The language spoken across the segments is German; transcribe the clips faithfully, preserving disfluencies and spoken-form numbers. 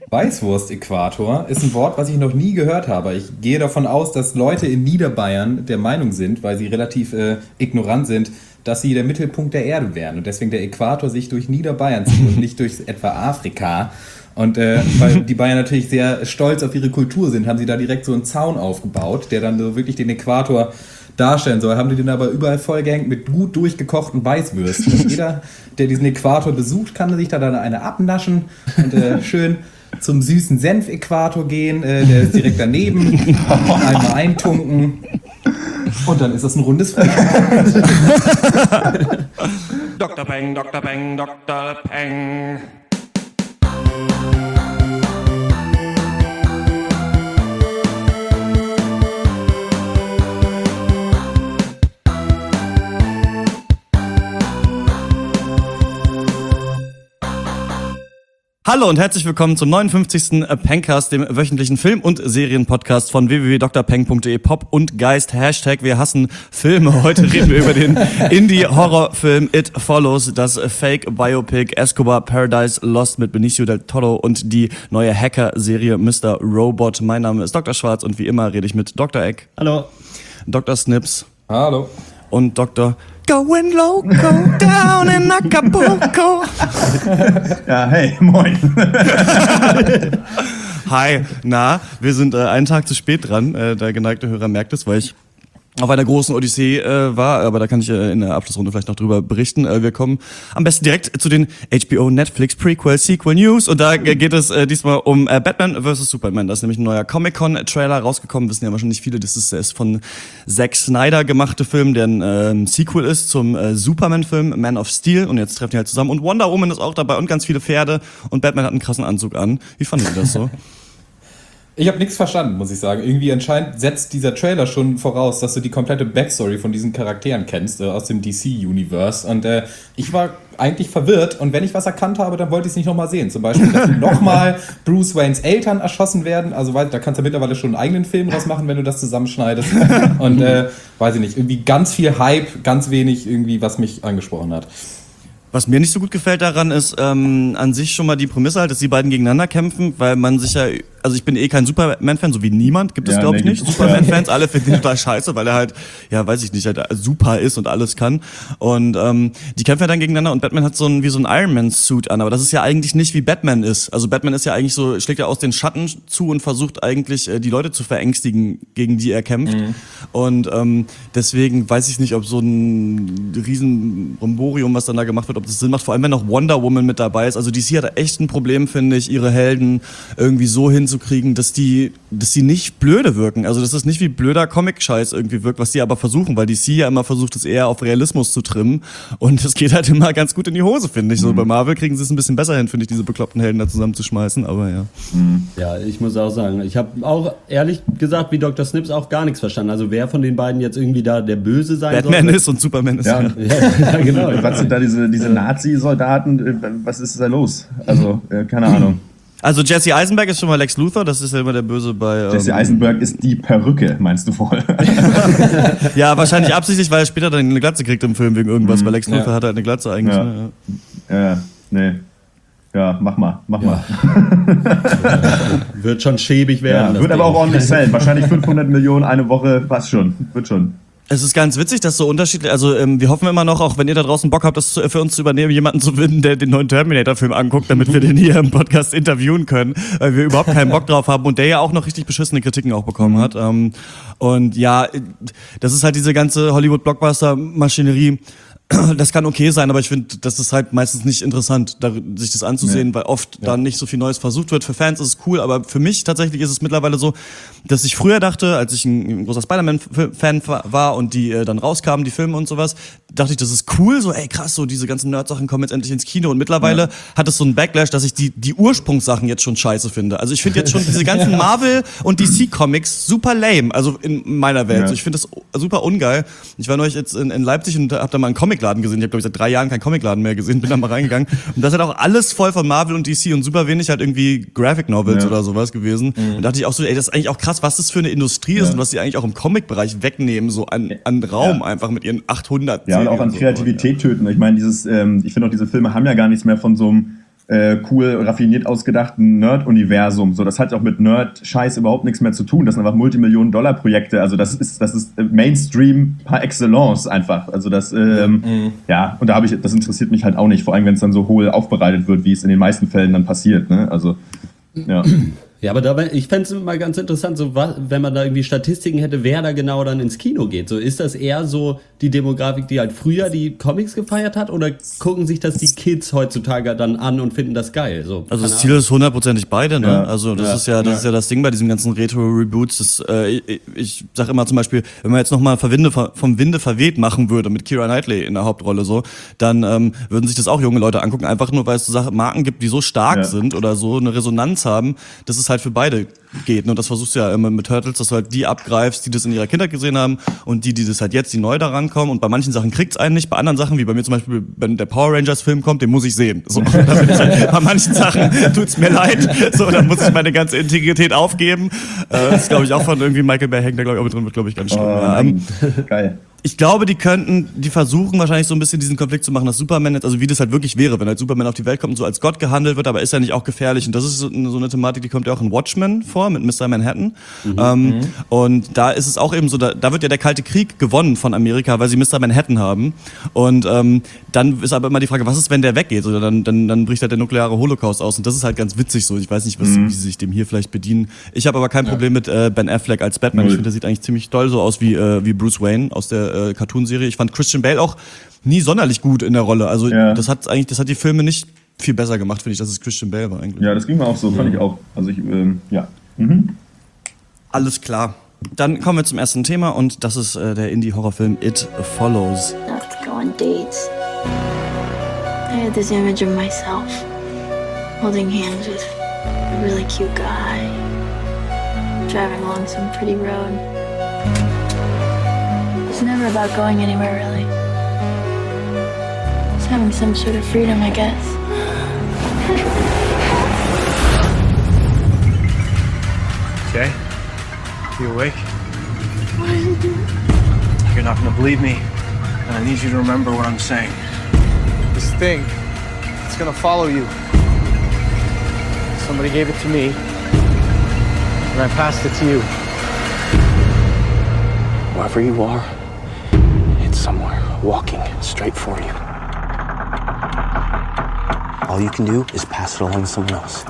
Weißwurst-Äquator ist ein Wort, was ich noch nie gehört habe. Ich gehe davon aus, dass Leute in Niederbayern der Meinung sind, weil sie relativ äh, ignorant sind, dass sie der Mittelpunkt der Erde wären und deswegen der Äquator sich durch Niederbayern zieht und nicht durch etwa Afrika. Und äh, weil die Bayern natürlich sehr stolz auf ihre Kultur sind, haben sie da direkt so einen Zaun aufgebaut, der dann so wirklich den Äquator darstellen soll. Haben die den aber überall vollgehängt mit gut durchgekochten Weißwürsten. Und jeder, der diesen Äquator besucht, kann sich da dann eine abnaschen und äh, schön zum süßen Senf-Äquator gehen. Äh, der ist direkt daneben. Einmal eintunken. Und dann ist das ein rundes Frühstück. Doktor Peng, Doktor Peng, Doktor Peng. Hallo und herzlich willkommen zum neunundfünfzigsten Pencast, dem wöchentlichen Film- und Serienpodcast von w w w punkt dr peng punkt d e. Pop und Geist, Hashtag wir hassen Filme. Heute reden wir über den Indie-Horrorfilm It Follows, das Fake-Biopic Escobar Paradise Lost mit Benicio del Toro und die neue Hacker-Serie Mister Robot. Mein Name ist Doktor Schwarz und wie immer rede ich mit Doktor Eck. Hallo. Doktor Snips. Hallo. Und Doktor Going Loco down in Acapulco. Ja, hey, moin. Hi, na, wir sind äh, einen Tag zu spät dran. Äh, der geneigte Hörer merkt es, weil ich auf einer großen Odyssee äh, war, aber da kann ich äh, in der Abschlussrunde vielleicht noch drüber berichten. Äh, wir kommen am besten direkt zu den H B O Netflix Prequel Sequel News und da äh, geht es äh, diesmal um äh, Batman versus. Superman. Da ist nämlich ein neuer Comic-Con-Trailer rausgekommen, wissen ja wahrscheinlich viele, das ist, ist von Zack Snyder gemachte Film, der ein äh, Sequel ist zum äh, Superman-Film Man of Steel und jetzt treffen die halt zusammen und Wonder Woman ist auch dabei und ganz viele Pferde und Batman hat einen krassen Anzug an. Wie fandet ihr das so? Ich habe nichts verstanden, muss ich sagen. Irgendwie anscheinend setzt dieser Trailer schon voraus, dass du die komplette Backstory von diesen Charakteren kennst, äh, aus dem D C-Universe. Und äh, ich war eigentlich verwirrt. Und wenn ich was erkannt habe, dann wollte ich es nicht nochmal sehen. Zum Beispiel, dass nochmal Bruce Waynes Eltern erschossen werden. Also weil, da kannst du mittlerweile schon einen eigenen Film draus machen, wenn du das zusammenschneidest. Und äh, weiß ich nicht, irgendwie ganz viel Hype, ganz wenig irgendwie, was mich angesprochen hat. Was mir nicht so gut gefällt daran ist ähm, an sich schon mal die Prämisse halt, dass die beiden gegeneinander kämpfen, weil man sich ja, also ich bin eh kein Superman-Fan, so wie niemand, gibt es ja, glaube nee, ich nicht, Superman-Fans, alle finden ihn total scheiße, weil er halt, ja weiß ich nicht, halt super ist und alles kann und ähm, die kämpfen ja dann gegeneinander und Batman hat so ein wie so ein Iron-Man-Suit an, aber das ist ja eigentlich nicht wie Batman ist, also Batman ist ja eigentlich so, schlägt ja aus den Schatten zu und versucht eigentlich äh, die Leute zu verängstigen, gegen die er kämpft mhm. und ähm, deswegen weiß ich nicht, ob so ein riesen Bromborium, was dann da gemacht wird, ob das Sinn macht, vor allem wenn noch Wonder Woman mit dabei ist. Also D C hat echt ein Problem, finde ich, ihre Helden irgendwie so hinzukriegen, dass die, dass die nicht blöde wirken. Also dass das nicht wie blöder Comic-Scheiß irgendwie wirkt, was die aber versuchen, weil D C ja immer versucht, es eher auf Realismus zu trimmen und das geht halt immer ganz gut in die Hose, finde ich. So mhm. bei Marvel kriegen sie es ein bisschen besser hin, finde ich, diese bekloppten Helden da zusammenzuschmeißen, aber ja. Mhm. Ja, ich muss auch sagen, ich habe auch ehrlich gesagt, wie Doktor Snips, auch gar nichts verstanden. Also wer von den beiden jetzt irgendwie da der Böse sein soll. Batman ist und Superman ist. Ja, ja. ja, ja genau. Was sind da diese, diese Nazi-Soldaten, was ist da los? Also, äh, keine Ahnung. Also Jesse Eisenberg ist schon mal Lex Luthor, das ist ja immer der Böse bei... Ähm Jesse Eisenberg ist die Perücke, meinst du wohl? Ja, wahrscheinlich absichtlich, weil er später dann eine Glatze kriegt im Film wegen irgendwas, mhm. weil Lex Luthor ja. hat halt eine Glatze eigentlich. Ja, ne? ja nee. Ja, mach mal, mach ja. mal. Wird schon schäbig werden. Ja, wird aber auch ordentlich zählen. Wahrscheinlich fünfhundert Millionen eine Woche, passt schon. Wird schon. Es ist ganz witzig, dass so unterschiedlich, also ähm, wir hoffen immer noch, auch wenn ihr da draußen Bock habt, das zu, für uns zu übernehmen, jemanden zu finden, der den neuen Terminator-Film anguckt, damit wir den hier im Podcast interviewen können, weil wir überhaupt keinen Bock drauf haben und der ja auch noch richtig beschissene Kritiken auch bekommen hat. Ähm, und ja, das ist halt diese ganze Hollywood-Blockbuster-Maschinerie. Das kann okay sein, aber ich finde, das ist halt meistens nicht interessant, da, sich das anzusehen, nee. weil oft ja. dann nicht so viel Neues versucht wird. Für Fans ist es cool, aber für mich tatsächlich ist es mittlerweile so, dass ich früher dachte, als ich ein, ein großer Spider-Man-Fan war und die äh, dann rauskamen, die Filme und sowas, dachte ich, das ist cool, so ey krass, so diese ganzen Nerd-Sachen kommen jetzt endlich ins Kino und mittlerweile ja. hat es so einen Backlash, dass ich die die Ursprungssachen jetzt schon scheiße finde. Also ich finde jetzt schon diese ganzen Marvel- und D C-Comics super lame, also in meiner Welt. Ja. So, ich finde das super ungeil. Ich war neulich jetzt in, in Leipzig und hab da mal einen Comicladen gesehen. Ich habe glaube ich seit drei Jahren keinen Comicladen mehr gesehen, bin da mal reingegangen und das ist halt auch alles voll von Marvel und D C und super wenig halt irgendwie Graphic Novels ja. oder sowas gewesen. Mhm. Und da dachte ich auch so, ey, das ist eigentlich auch krass, was das für eine Industrie ja. ist und was die eigentlich auch im Comic-Bereich wegnehmen, so an, an Raum ja. einfach mit ihren achthundert Ja, und auch an Kreativität töten. Ich meine, dieses, ähm, ich finde auch, diese Filme haben ja gar nichts mehr von so einem äh, cool, raffiniert ausgedachten Nerd-Universum. So, das hat auch mit Nerd-Scheiß überhaupt nichts mehr zu tun. Das sind einfach Multimillionen-Dollar-Projekte. Also das ist, das ist Mainstream par excellence einfach. Also das, ähm, mhm. ja, und da habe ich, das interessiert mich halt auch nicht, vor allem wenn es dann so hohl aufbereitet wird, wie es in den meisten Fällen dann passiert. Ne? Also, ja. Ja, aber da, ich fände es mal ganz interessant, so was, wenn man da irgendwie Statistiken hätte, wer da genau dann ins Kino geht. So, ist das eher so die Demografik, die halt früher die Comics gefeiert hat, oder gucken sich das die Kids heutzutage dann an und finden das geil? So, also das Ziel ist hundertprozentig beide, ne? Ja. Also das Ja. ist ja, das Ja. ist ja das Ding bei diesen ganzen Retro-Reboots. Das, äh, ich, ich sag immer zum Beispiel, wenn man jetzt nochmal vom Winde verweht machen würde mit Keira Knightley in der Hauptrolle so, dann ähm, würden sich das auch junge Leute angucken, einfach nur, weil es so Sachen, Marken gibt, die so stark Ja. sind oder so eine Resonanz haben, dass es halt für beide geht. Und das versuchst du ja immer mit Turtles, dass du halt die abgreifst, die das in ihrer Kindheit gesehen haben und die, die das halt jetzt, die neu da rankommen. Und bei manchen Sachen kriegt's einen nicht, bei anderen Sachen, wie bei mir zum Beispiel, wenn der Power Rangers Film kommt, den muss ich sehen. So, da bin ich halt, bei manchen Sachen tut's mir leid, so, dann muss ich meine ganze Integrität aufgeben. Äh, das ist, glaube ich, auch von irgendwie Michael Bay hängt da, glaube ich, auch mit drin, wird, glaube ich, ganz schlimm. Oh, Ja, ähm, geil. ich glaube, die könnten, die versuchen wahrscheinlich so ein bisschen diesen Konflikt zu machen, dass Superman jetzt, also wie das halt wirklich wäre, wenn halt Superman auf die Welt kommt und so als Gott gehandelt wird, aber ist ja nicht auch gefährlich. Und das ist so eine, so eine Thematik, die kommt ja auch in Watchmen vor, mit Mister Manhattan. Mhm. Ähm, mhm. Und da ist es auch eben so, da, da wird ja der Kalte Krieg gewonnen von Amerika, weil sie Mister Manhattan haben. Und ähm, dann ist aber immer die Frage, was ist, wenn der weggeht? Oder dann, dann, dann bricht halt der nukleare Holocaust aus. Und das ist halt ganz witzig so. Ich weiß nicht, was, mhm. wie sie sich dem hier vielleicht bedienen. Ich habe aber kein ja. Problem mit äh, Ben Affleck als Batman. Null. Ich finde, der sieht eigentlich ziemlich toll so aus wie, äh, wie Bruce Wayne aus der äh, Cartoonserie. Ich fand Christian Bale auch nie sonderlich gut in der Rolle. Also ja. das hat eigentlich, das hat die Filme nicht viel besser gemacht, finde ich, dass es Christian Bale war eigentlich. Ja, das ging mir auch so, fand ich auch. Also ich, ähm, ja. Mhm. Alles klar. Dann kommen wir zum ersten Thema und das ist äh, der Indie-Horrorfilm It Follows. I have to go on dates. I had this image of myself holding hands with a really cute guy, driving along some pretty road. It's never about going anywhere, really. It's having some sort of freedom, I guess. Okay? You awake? You're not gonna believe me, and I need you to remember what I'm saying. This thing, it's gonna follow you. Somebody gave it to me, and I passed it to you. Wherever you are, it's somewhere walking straight for you. All you can do is pass it along to someone else.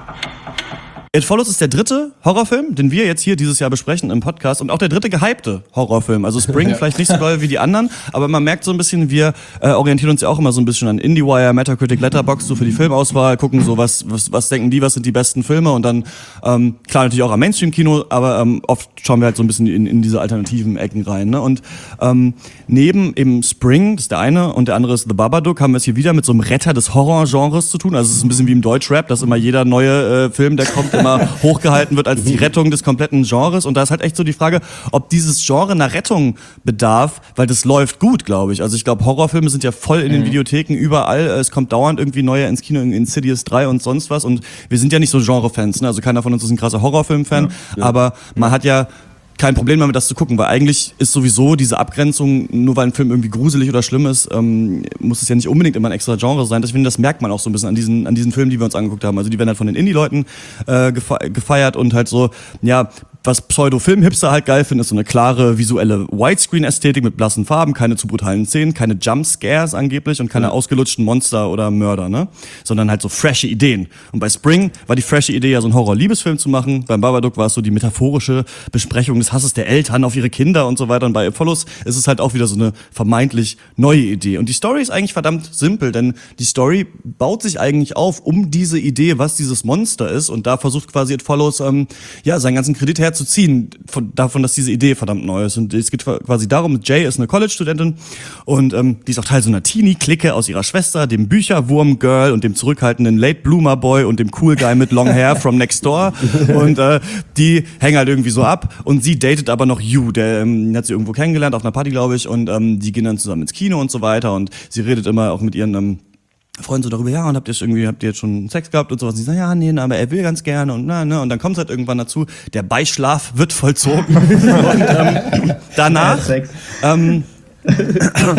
It Follows ist der dritte Horrorfilm, den wir jetzt hier dieses Jahr besprechen im Podcast und auch der dritte gehypte Horrorfilm. Also Spring ja. vielleicht nicht so doll wie die anderen, aber man merkt so ein bisschen, wir äh, orientieren uns ja auch immer so ein bisschen an IndieWire, Metacritic, Letterboxd, so für die Filmauswahl, gucken so, was, was, was denken die, was sind die besten Filme und dann, ähm, klar natürlich auch am Mainstream-Kino, aber ähm, oft schauen wir halt so ein bisschen in, in diese alternativen Ecken rein. Ne? Und ähm, neben eben Spring, das ist der eine, und der andere ist The Babadook, haben wir es hier wieder mit so einem Retter des Horrorgenres zu tun. Also es ist ein bisschen wie im Deutschrap, dass immer jeder neue äh, Film, der kommt, immer hochgehalten wird als die Rettung des kompletten Genres. Und da ist halt echt so die Frage, ob dieses Genre einer Rettung bedarf, weil das läuft gut, glaube ich. Also ich glaube, Horrorfilme sind ja voll in den Videotheken, überall. Es kommt dauernd irgendwie neue ins Kino, in Insidious drei und sonst was. Und wir sind ja nicht so Genre-Fans, ne? Also keiner von uns ist ein krasser Horrorfilm-Fan. Ja, ja. Aber man hat ja kein Problem damit, das zu gucken, weil eigentlich ist sowieso diese Abgrenzung, nur weil ein Film irgendwie gruselig oder schlimm ist, ähm, muss es ja nicht unbedingt immer ein extra Genre sein. Ich finde, das merkt man auch so ein bisschen an diesen, an diesen Filmen, die wir uns angeguckt haben. Also die werden halt von den Indie-Leuten äh, gefeiert und halt so, ja, was Pseudo-Film-Hipster halt geil finden, ist so eine klare visuelle Widescreen-Ästhetik mit blassen Farben, keine zu brutalen Szenen, keine Jump-Scares angeblich und keine ja. ausgelutschten Monster oder Mörder, ne? Sondern halt so frische Ideen. Und bei Spring war die frische Idee ja so einen Horror-Liebesfilm zu machen. Beim Babadook war es so die metaphorische Besprechung des Hasses der Eltern auf ihre Kinder und so weiter. Und bei It Follows ist es halt auch wieder so eine vermeintlich neue Idee. Und die Story ist eigentlich verdammt simpel, denn die Story baut sich eigentlich auf um diese Idee, was dieses Monster ist. Und da versucht quasi It Follows, ähm, ja, seinen ganzen Kredit herzuziehen, von, davon, dass diese Idee verdammt neu ist. Und es geht quasi darum, Jay ist eine College-Studentin und ähm, die ist auch Teil so einer Teenie-Clique aus ihrer Schwester, dem Bücherwurm-Girl und dem zurückhaltenden Late-Bloomer-Boy und dem Cool-Guy mit Long Hair from Next Door. Und äh, die hängen halt irgendwie so ab und sie datet aber noch Yu, der ähm, hat sie irgendwo kennengelernt, auf einer Party, glaube ich, und ähm, die gehen dann zusammen ins Kino und so weiter und sie redet immer auch mit ihren ähm, Freunde so darüber, ja, und habt ihr irgendwie, habt ihr jetzt schon Sex gehabt und sowas? Und die sagen, ja, nee, aber er will ganz gerne und na, ne, und dann kommt es halt irgendwann dazu, der Beischlaf wird vollzogen und ähm, danach, ähm,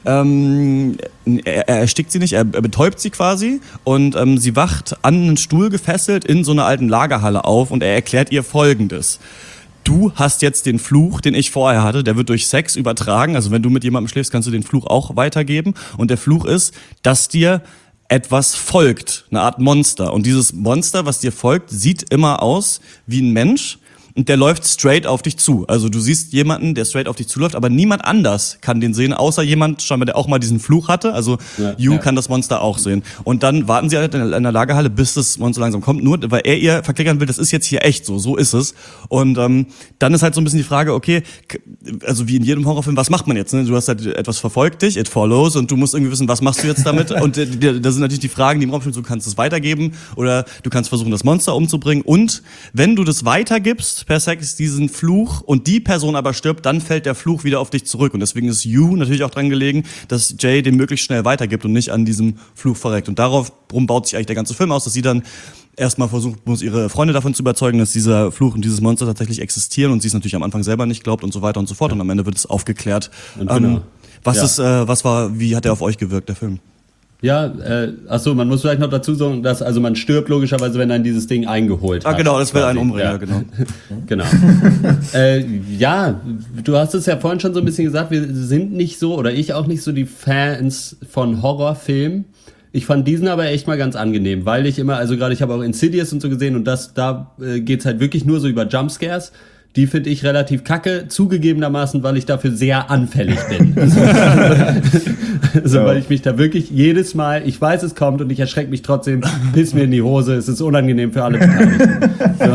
ähm, er, er erstickt sie nicht, er, er betäubt sie quasi und ähm, sie wacht an einen Stuhl gefesselt in so einer alten Lagerhalle auf und er erklärt ihr Folgendes. Du hast jetzt den Fluch, den ich vorher hatte, der wird durch Sex übertragen. Also wenn du mit jemandem schläfst, kannst du den Fluch auch weitergeben. Und der Fluch ist, dass dir etwas folgt, eine Art Monster. Und dieses Monster, was dir folgt, sieht immer aus wie ein Mensch. Und der läuft straight auf dich zu. Also du siehst jemanden, der straight auf dich zuläuft, aber niemand anders kann den sehen, außer jemand, scheinbar, der auch mal diesen Fluch hatte. Also ja, You ja. kann das Monster auch sehen. Und dann warten sie halt in der Lagerhalle, bis das Monster langsam kommt, nur weil er ihr verklickern will, das ist jetzt hier echt so, so ist es. Und ähm, dann ist halt so ein bisschen die Frage, okay, also wie in jedem Horrorfilm, was macht man jetzt? Ne? Du hast halt etwas verfolgt dich, it follows, und du musst irgendwie wissen, was machst du jetzt damit? Und äh, da sind natürlich die Fragen, die im Raum stehen, du kannst es weitergeben oder du kannst versuchen, das Monster umzubringen. Und wenn du das weitergibst, per Sex diesen Fluch und die Person aber stirbt, dann fällt der Fluch wieder auf dich zurück. Und deswegen ist You natürlich auch dran gelegen, dass Jay den möglichst schnell weitergibt und nicht an diesem Fluch verreckt. Und darauf baut sich eigentlich der ganze Film aus, dass sie dann erstmal versucht, muss ihre Freunde davon zu überzeugen, dass dieser Fluch und dieses Monster tatsächlich existieren und sie es natürlich am Anfang selber nicht glaubt und so weiter und so fort. Und am Ende wird es aufgeklärt. Und genau. ähm, was ja. ist, äh, was war, wie hat er auf euch gewirkt, der Film? Ja, äh, achso, man muss vielleicht noch dazu sagen, dass also man stirbt logischerweise, wenn dann dieses Ding eingeholt ah, hat. Ah genau, das wäre ein Umbringer, ja. genau. genau. äh, ja, du hast es ja vorhin schon so ein bisschen gesagt, wir sind nicht so, oder ich auch nicht so die Fans von Horrorfilmen. Ich fand diesen aber echt mal ganz angenehm, weil ich immer, also gerade ich habe auch Insidious und so gesehen und das, da äh, geht's halt wirklich nur so über Jumpscares. Die finde ich relativ kacke, zugegebenermaßen, weil ich dafür sehr anfällig bin. Also, also weil ich mich da wirklich jedes Mal, ich weiß, es kommt und ich erschrecke mich trotzdem, piss mir in die Hose, es ist unangenehm für alle Beteiligten.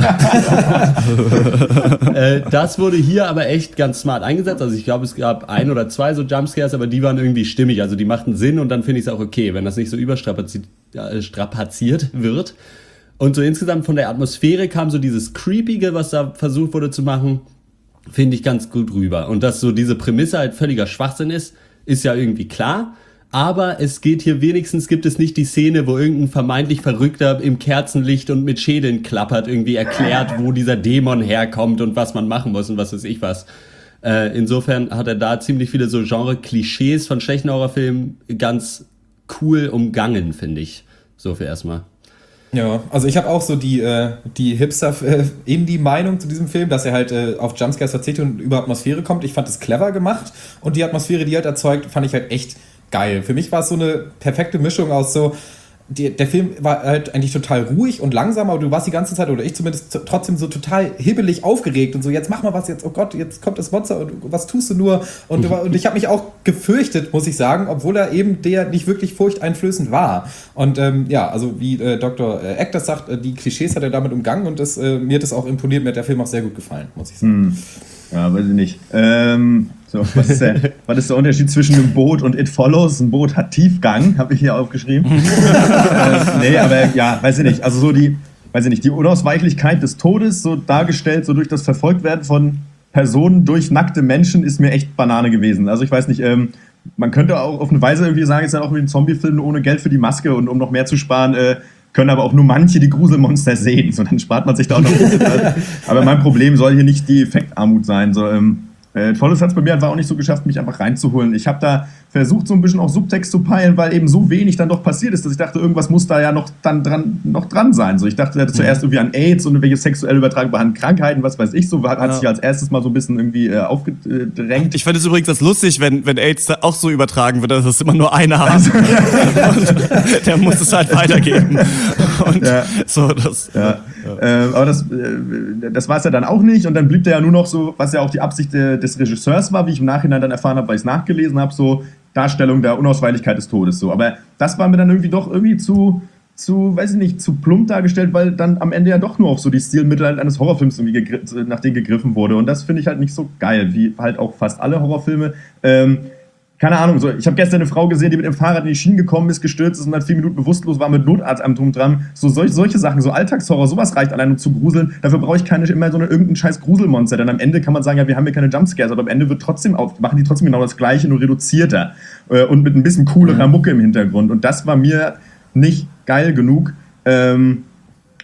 So. äh, das wurde hier aber echt ganz smart eingesetzt. Also ich glaube, es gab ein oder zwei so Jumpscares, aber die waren irgendwie stimmig. Also die machten Sinn und dann finde ich es auch okay, wenn das nicht so überstrapaziert äh, strapaziert wird. Und so insgesamt von der Atmosphäre kam so dieses Creepige, was da versucht wurde zu machen, finde ich ganz gut rüber. Und dass so diese Prämisse halt völliger Schwachsinn ist, ist ja irgendwie klar. Aber es geht hier wenigstens, gibt es nicht die Szene, wo irgendein vermeintlich Verrückter im Kerzenlicht und mit Schädeln klappert, irgendwie erklärt, wo dieser Dämon herkommt und was man machen muss und was weiß ich was. Äh, insofern hat er da ziemlich viele so Genre-Klischees von schlechten Horrorfilmen ganz cool umgangen, finde ich. So für erstmal. Ja, also ich habe auch so die, äh, die Hipster-Indie-Meinung zu diesem Film, dass er halt äh, auf Jumpscares verzichtet und über Atmosphäre kommt. Ich fand es clever gemacht und die Atmosphäre, die er halt erzeugt, fand ich halt echt geil. Für mich war es so eine perfekte Mischung aus so, die, der Film war halt eigentlich total ruhig und langsam, aber du warst die ganze Zeit, oder ich zumindest, trotzdem so total hibbelig aufgeregt und so, jetzt mach mal was, jetzt, oh Gott, jetzt kommt das Monster und was tust du nur? Und, mhm. und ich habe mich auch gefürchtet, muss ich sagen, obwohl er eben der nicht wirklich furchteinflößend war. Und ähm, ja, also wie äh, Doktor Eck das sagt, äh, die Klischees hat er damit umgangen und das, äh, mir hat das auch imponiert, mir hat der Film auch sehr gut gefallen, muss ich sagen. Mhm. Ja, weiß ich nicht. Ähm, so, was, ist der, was ist der Unterschied zwischen einem Boot und It Follows? Ein Boot hat Tiefgang, habe ich hier aufgeschrieben. äh, nee, aber ja, weiß ich nicht. Also so die, weiß ich nicht, die Unausweichlichkeit des Todes, so dargestellt, so durch das Verfolgtwerden von Personen durch nackte Menschen, ist mir echt Banane gewesen. Also ich weiß nicht, ähm, man könnte auch auf eine Weise irgendwie sagen, es ist ja auch wie ein Zombie-Film ohne Geld für die Maske und um noch mehr zu sparen, äh, können aber auch nur manche die Gruselmonster sehen. So, dann spart man sich da auch noch ein bisschen. Aber mein Problem soll hier nicht die Effektarmut sein. So, ähm, äh, Tolles hat es bei mir einfach auch nicht so geschafft, mich einfach reinzuholen. Ich habe da versucht, so ein bisschen auch Subtext zu peilen, weil eben so wenig dann doch passiert ist, dass ich dachte, irgendwas muss da ja noch, dann dran, noch dran sein. So, ich dachte, er hatte zuerst irgendwie an AIDS und irgendwelche sexuell übertragbaren Krankheiten, was weiß ich, so hat, hat ja. sich als erstes mal so ein bisschen irgendwie äh, aufgedrängt. Ich fand es übrigens das lustig, wenn, wenn AIDS da auch so übertragen wird, dass es immer nur einer hat. Also, und der muss es halt weitergeben. Und ja. so, das. Ja. Ja. Äh, aber das, äh, das war es ja dann auch nicht und dann blieb der ja nur noch so, was ja auch die Absicht äh, des Regisseurs war, wie ich im Nachhinein dann erfahren habe, weil ich es nachgelesen habe, so Darstellung der Unausweichlichkeit des Todes. So. Aber das war mir dann irgendwie doch irgendwie zu, zu, weiß ich nicht, zu plump dargestellt, weil dann am Ende ja doch nur auf so die Stilmittel eines Horrorfilms irgendwie gegr- nach denen gegriffen wurde. Und das finde ich halt nicht so geil, wie halt auch fast alle Horrorfilme. Ähm, keine Ahnung, so, ich habe gestern eine Frau gesehen, die mit dem Fahrrad in die Schienen gekommen ist, gestürzt ist und dann vier Minuten bewusstlos war mit Notarzt am drum dran. So solch, solche Sachen, so Alltagshorror, sowas reicht allein um zu gruseln. Dafür brauche ich keine immer so eine, irgendein scheiß Gruselmonster. Denn am Ende kann man sagen, ja, wir haben hier keine Jumpscares, aber am Ende wird trotzdem auf, machen die trotzdem genau das Gleiche, nur reduzierter. Äh, und mit ein bisschen coolerer Mucke im Hintergrund. Und das war mir nicht geil genug. Ähm,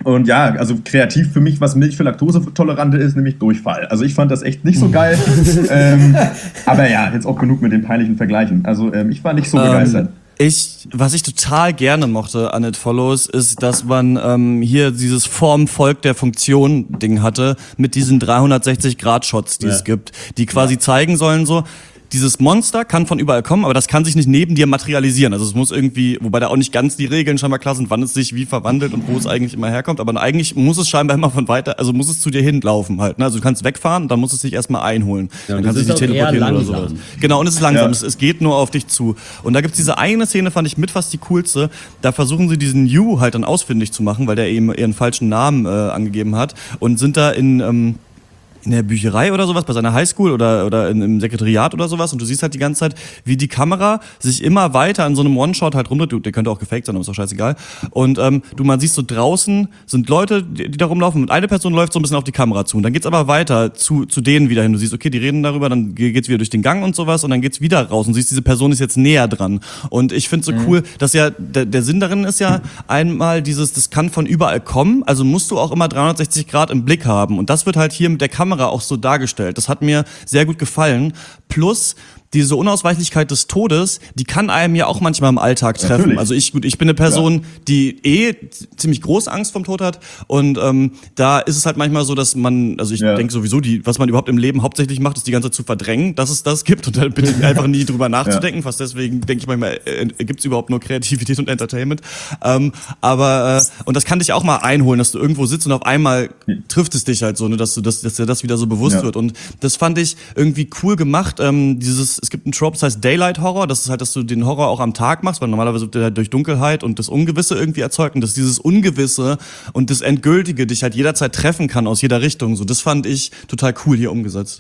Und ja, also kreativ für mich, was Milch für Laktosetolerante ist, nämlich Durchfall. Also ich fand das echt nicht so geil. ähm, aber ja, jetzt auch genug mit den peinlichen Vergleichen. Also ähm, ich war nicht so begeistert. Ähm, ich, was ich total gerne mochte an It Follows, ist, dass man ähm, hier dieses Form folgt der Funktion Ding hatte, mit diesen dreihundertsechzig Grad Shots, die ja. es gibt, die quasi ja. zeigen sollen so, dieses Monster kann von überall kommen, aber das kann sich nicht neben dir materialisieren. Also es muss irgendwie, wobei da auch nicht ganz die Regeln scheinbar klar sind, wann es sich wie verwandelt und wo es eigentlich immer herkommt, aber eigentlich muss es scheinbar immer von weiter, also muss es zu dir hinlaufen halt. Ne? Also du kannst wegfahren, dann muss es sich erstmal einholen. Ja, dann kannst du dich teleportieren oder sowas. Genau, und es ist langsam, ja. es, es geht nur auf dich zu. Und da gibt's diese eine Szene, fand ich mit fast die coolste, da versuchen sie diesen Yu halt dann ausfindig zu machen, weil der eben ihren falschen Namen äh, angegeben hat und sind da in... Ähm, in der Bücherei oder sowas, bei seiner Highschool oder, oder in, im Sekretariat oder sowas und du siehst halt die ganze Zeit, wie die Kamera sich immer weiter an so einem One-Shot halt rumdreht. Der könnte auch gefaked sein, aber ist doch scheißegal. Und ähm, du, man siehst so draußen sind Leute, die, die da rumlaufen und eine Person läuft so ein bisschen auf die Kamera zu und dann geht's aber weiter zu, zu denen wieder hin. Du siehst, okay, die reden darüber, dann geht's wieder durch den Gang und sowas und dann geht's wieder raus und du siehst, diese Person ist jetzt näher dran. Und ich find's so mhm. cool, dass ja, der, der Sinn darin ist ja einmal dieses, das kann von überall kommen, also musst du auch immer dreihundertsechzig Grad im Blick haben und das wird halt hier mit der Kamera auch so dargestellt. Das hat mir sehr gut gefallen. Plus diese Unausweichlichkeit des Todes, die kann einem ja auch manchmal im Alltag treffen. Natürlich. Also ich, gut, ich bin eine Person, ja. die eh ziemlich große Angst vom Tod hat und ähm, da ist es halt manchmal so, dass man, also ich ja. denke sowieso, die, was man überhaupt im Leben hauptsächlich macht, ist die ganze Zeit zu verdrängen, dass es das gibt und dann bitte einfach nie drüber nachzudenken. Ja. Fast deswegen denke ich manchmal, äh, gibt es überhaupt nur Kreativität und Entertainment. Ähm, aber äh, und das kann dich auch mal einholen, dass du irgendwo sitzt und auf einmal trifft es dich halt so, ne, dass du das, dass dir das wieder so bewusst ja. wird. Und das fand ich irgendwie cool gemacht. Ähm, dieses Es gibt einen Trope, das heißt Daylight Horror. Das ist halt, dass du den Horror auch am Tag machst, weil normalerweise wird der halt durch Dunkelheit und das Ungewisse irgendwie erzeugt. Und dass dieses Ungewisse und das Endgültige dich halt jederzeit treffen kann aus jeder Richtung. So, das fand ich total cool hier umgesetzt.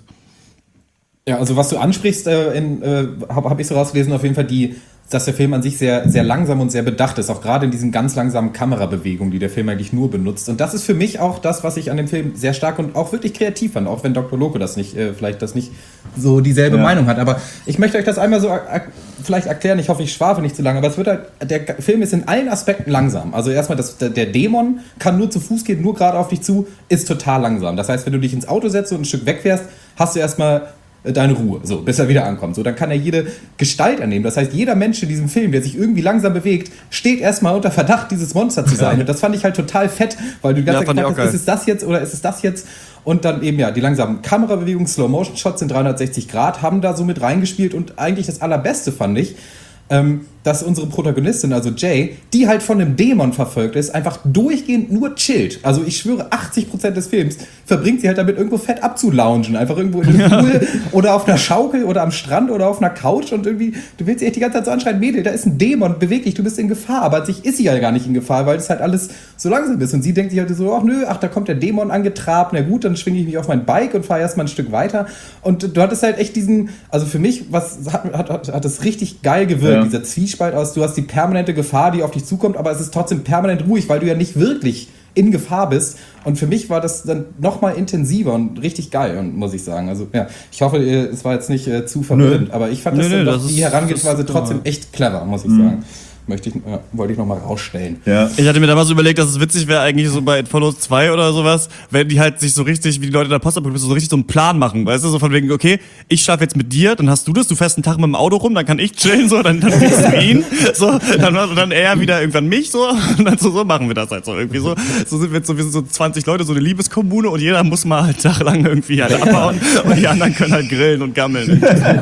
Ja, also was du ansprichst, äh, äh, habe hab ich so rausgelesen, auf jeden Fall die, dass der Film an sich sehr, sehr langsam und sehr bedacht ist, auch gerade in diesen ganz langsamen Kamerabewegungen, die der Film eigentlich nur benutzt. Und das ist für mich auch das, was ich an dem Film sehr stark und auch wirklich kreativ fand, auch wenn Doktor Loco das nicht, äh, vielleicht das nicht so dieselbe ja. Meinung hat. Aber ich möchte euch das einmal so ak- vielleicht erklären, ich hoffe, ich schwafe nicht zu lange, aber es wird halt, der Film ist in allen Aspekten langsam. Also erstmal, das, der, der Dämon kann nur zu Fuß gehen, nur gerade auf dich zu, ist total langsam. Das heißt, wenn du dich ins Auto setzt und ein Stück wegfährst, hast du erstmal deine Ruhe, so, bis er wieder ankommt. So, dann kann er jede Gestalt annehmen. Das heißt, jeder Mensch in diesem Film, der sich irgendwie langsam bewegt, steht erstmal unter Verdacht, dieses Monster zu sein. Ja. Und das fand ich halt total fett, weil du die ganze Zeit gefragt hast, ist es das jetzt oder ist es das jetzt? Und dann eben, ja, die langsamen Kamerabewegungen, Slow-Motion-Shots in dreihundertsechzig Grad haben da so mit reingespielt und eigentlich das Allerbeste fand ich, ähm, dass unsere Protagonistin, also Jay, die halt von einem Dämon verfolgt ist, einfach durchgehend nur chillt. Also ich schwöre, achtzig Prozent des Films verbringt sie halt damit, irgendwo fett abzulaungen. Einfach irgendwo in einem Pool oder auf einer Schaukel oder am Strand oder auf einer Couch und irgendwie, du willst sie echt die ganze Zeit so anschreien, Mädel, da ist ein Dämon, beweg dich, du bist in Gefahr. Aber an sich ist sie ja gar nicht in Gefahr, weil es halt alles so langsam ist. Und sie denkt sich halt so, ach nö, ach, da kommt der Dämon angetrabt, na gut, dann schwinge ich mich auf mein Bike und fahre erstmal ein Stück weiter. Und du hattest halt echt diesen, also für mich, was hat, hat, hat, hat das richtig geil gewirkt, ja. dieser Zwiespalt aus, du hast die permanente Gefahr, die auf dich zukommt, aber es ist trotzdem permanent ruhig, weil du ja nicht wirklich in Gefahr bist. Und für mich war das dann nochmal intensiver und richtig geil, muss ich sagen. Also ja, ich hoffe, es war jetzt nicht äh, zu verwirrend, aber ich fand nö, das, nö, das die Herangehensweise trotzdem echt clever, muss ich mhm. sagen. Möchte ich, ja, wollte ich nochmal rausstellen. Ja. Ich hatte mir damals überlegt, dass es witzig wäre eigentlich so bei It Follows zwei oder sowas, wenn die halt sich so richtig, wie die Leute in der Postapokalypse, so richtig so einen Plan machen, weißt du, so von wegen, okay, ich schlafe jetzt mit dir, dann hast du das, du fährst einen Tag mit dem Auto rum, dann kann ich chillen, so, dann, dann kriegst du ihn, so, dann, dann er wieder irgendwann mich, so, und dann so, so machen wir das halt so, irgendwie so, so sind wir jetzt so, wir sind so zwanzig Leute, so eine Liebeskommune und jeder muss mal halt tagelang irgendwie halt abbauen und die anderen können halt grillen und gammeln.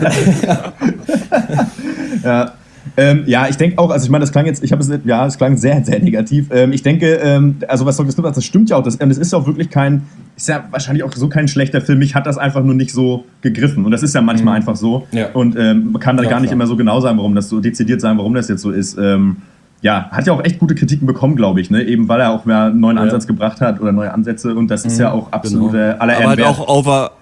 Ja. Ähm, ja, ich denke auch, also ich meine, das klang jetzt, ich habe es, ja, es klang sehr, sehr negativ. Ähm, ich denke, ähm, also was Doctor Snoop sagt, das stimmt ja auch, das, das ist ja auch wirklich kein, ist ja wahrscheinlich auch so kein schlechter Film. Mich hat das einfach nur nicht so gegriffen und das ist ja manchmal mhm. einfach so ja. und ähm, man kann da ja, gar nicht klar. immer so genau sagen, warum das so dezidiert sein, warum das jetzt so ist. Ähm, ja, hat ja auch echt gute Kritiken bekommen, glaube ich, ne? Eben weil er auch mehr einen neuen ja. Ansatz gebracht hat oder neue Ansätze und das ist mhm. ja auch absolut genau. aller Ehren Aber halt wert. auch over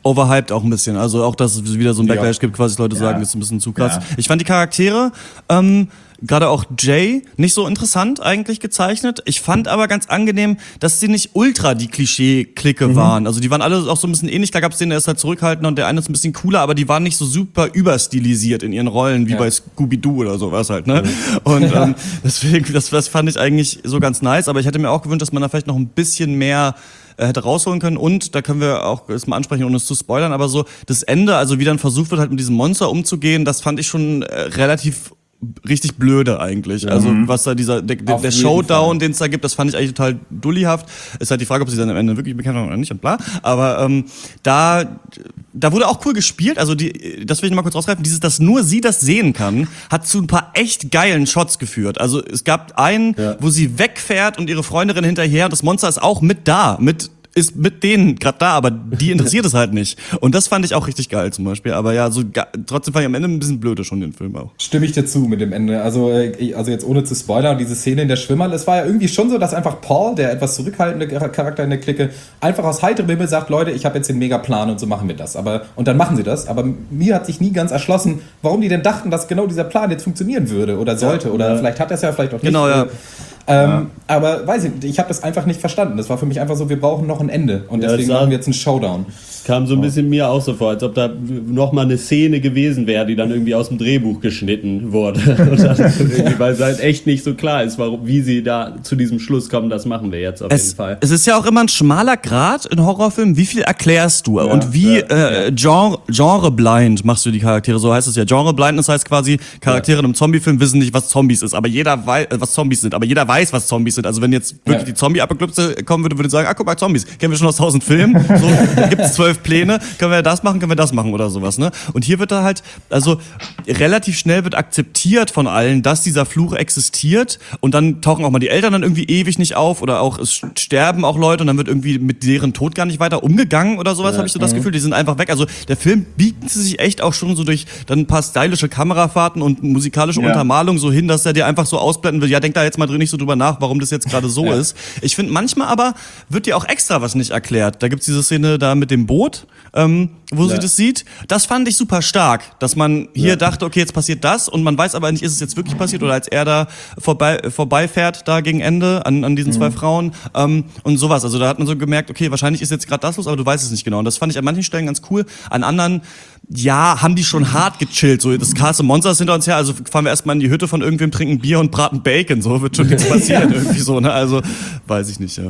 overhyped auch ein bisschen. Also auch, dass es wieder so ein Backlash Ja. gibt, quasi Leute Ja. sagen, das ist ein bisschen zu krass. Ja. Ich fand die Charaktere, ähm, gerade auch Jay, nicht so interessant eigentlich gezeichnet. Ich fand aber ganz angenehm, dass sie nicht ultra die Klischee-Clique Mhm. waren. Also die waren alle auch so ein bisschen ähnlich. Da gab es den, der ist halt zurückhaltender und der eine ist ein bisschen cooler, aber die waren nicht so super überstilisiert in ihren Rollen, wie Ja. bei Scooby-Doo oder sowas halt, ne? Und ähm, deswegen, das, das fand ich eigentlich so ganz nice. Aber ich hätte mir auch gewünscht, dass man da vielleicht noch ein bisschen mehr äh, hätte rausholen können. Und da können wir auch das mal ansprechen, ohne es zu spoilern, aber so das Ende, also wie dann versucht wird, halt mit diesem Monster umzugehen, das fand ich schon äh, relativ richtig blöde eigentlich. Also was da dieser der, der Auf der jeden Showdown, Fall. den es da gibt, das fand ich eigentlich total dullyhaft. Ist halt die Frage, ob sie dann am Ende wirklich bekannt haben oder nicht und bla. Aber ähm, da da wurde auch cool gespielt. Also die, das will ich noch mal kurz rausgreifen. Dieses, dass nur sie das sehen kann, hat zu ein paar echt geilen Shots geführt. Also es gab einen, Ja. wo sie wegfährt und ihre Freundin hinterher und das Monster ist auch mit da, mit ist mit denen gerade da, aber die interessiert es halt nicht. Und das fand ich auch richtig geil zum Beispiel. Aber ja, so ga- trotzdem fand ich am Ende ein bisschen blöde schon den Film auch. Stimme ich dir zu mit dem Ende. Also, äh, ich- also jetzt ohne zu spoilern, diese Szene in der Schwimmerl, es war ja irgendwie schon so, dass einfach Paul, der etwas zurückhaltende Char- Charakter in der Clique, einfach aus heiterem Himmel sagt, Leute, ich habe jetzt den Megaplan und so machen wir das. Aber, und dann machen sie das. Aber mir hat sich nie ganz erschlossen, warum die denn dachten, dass genau dieser Plan jetzt funktionieren würde oder sollte. Oder ja. vielleicht hat er es ja, vielleicht auch nicht. Genau, ja. Ähm, Aber weiß ich, nicht, ich habe das einfach nicht verstanden. Das war für mich einfach so, wir brauchen noch ein Ende. Und Ja, deswegen es war- machen wir jetzt einen Showdown. Kam so ein bisschen mir auch so vor, als ob da noch mal eine Szene gewesen wäre, die dann irgendwie aus dem Drehbuch geschnitten wurde. Und dann irgendwie, weil es halt echt nicht so klar ist, warum, wie sie da zu diesem Schluss kommen, das machen wir jetzt auf Es, jeden Fall. es ist ja auch immer ein schmaler Grat in Horrorfilmen. Wie viel erklärst du? Und wie äh, Genre, genreblind machst du die Charaktere? So heißt es ja. Genreblindness heißt quasi, Charaktere in einem Zombiefilm wissen nicht, was Zombies ist. Aber jeder weiß, äh, was Zombies sind. Aber jeder weiß, was Zombies sind. Also wenn jetzt wirklich Ja. die Zombie-Apokalypse kommen würde, würde ich sagen, ah, guck mal, Zombies. Kennen wir schon aus tausend Filmen. So, da gibt's zwölf Pläne. Können wir das machen, können wir das machen oder sowas, ne? Und hier wird da halt, also relativ schnell wird akzeptiert von allen, dass dieser Fluch existiert und dann tauchen auch mal die Eltern dann irgendwie ewig nicht auf oder auch es sterben auch Leute und dann wird irgendwie mit deren Tod gar nicht weiter umgegangen oder sowas, habe ich so das Gefühl, die sind einfach weg. Also der Film biegt sich echt auch schon so durch dann ein paar stylische Kamerafahrten und musikalische Ja. Untermalung so hin, dass er dir einfach so ausblenden will, ja, denk da jetzt mal drin nicht so drüber nach, warum das jetzt gerade so Ja. ist. Ich finde, manchmal aber wird dir auch extra was nicht erklärt. Da gibt's diese Szene da mit dem Boot, ähm, wo sie Ja. das sieht. Das fand ich super stark, dass man hier Ja. dachte, okay, jetzt passiert das und man weiß aber nicht, ist es jetzt wirklich passiert oder als er da vorbei, vorbeifährt da gegen Ende an, an diesen zwei Frauen ähm, und sowas. Also da hat man so gemerkt, okay, wahrscheinlich ist jetzt gerade das los, aber du weißt es nicht genau. Und das fand ich an manchen Stellen ganz cool. An anderen, ja, haben die schon hart gechillt. So, das Castle Monsters hinter uns her, also fahren wir erstmal in die Hütte von irgendwem, trinken Bier und braten Bacon. So wird schon nichts passieren irgendwie so, ne? Also weiß ich nicht, ja.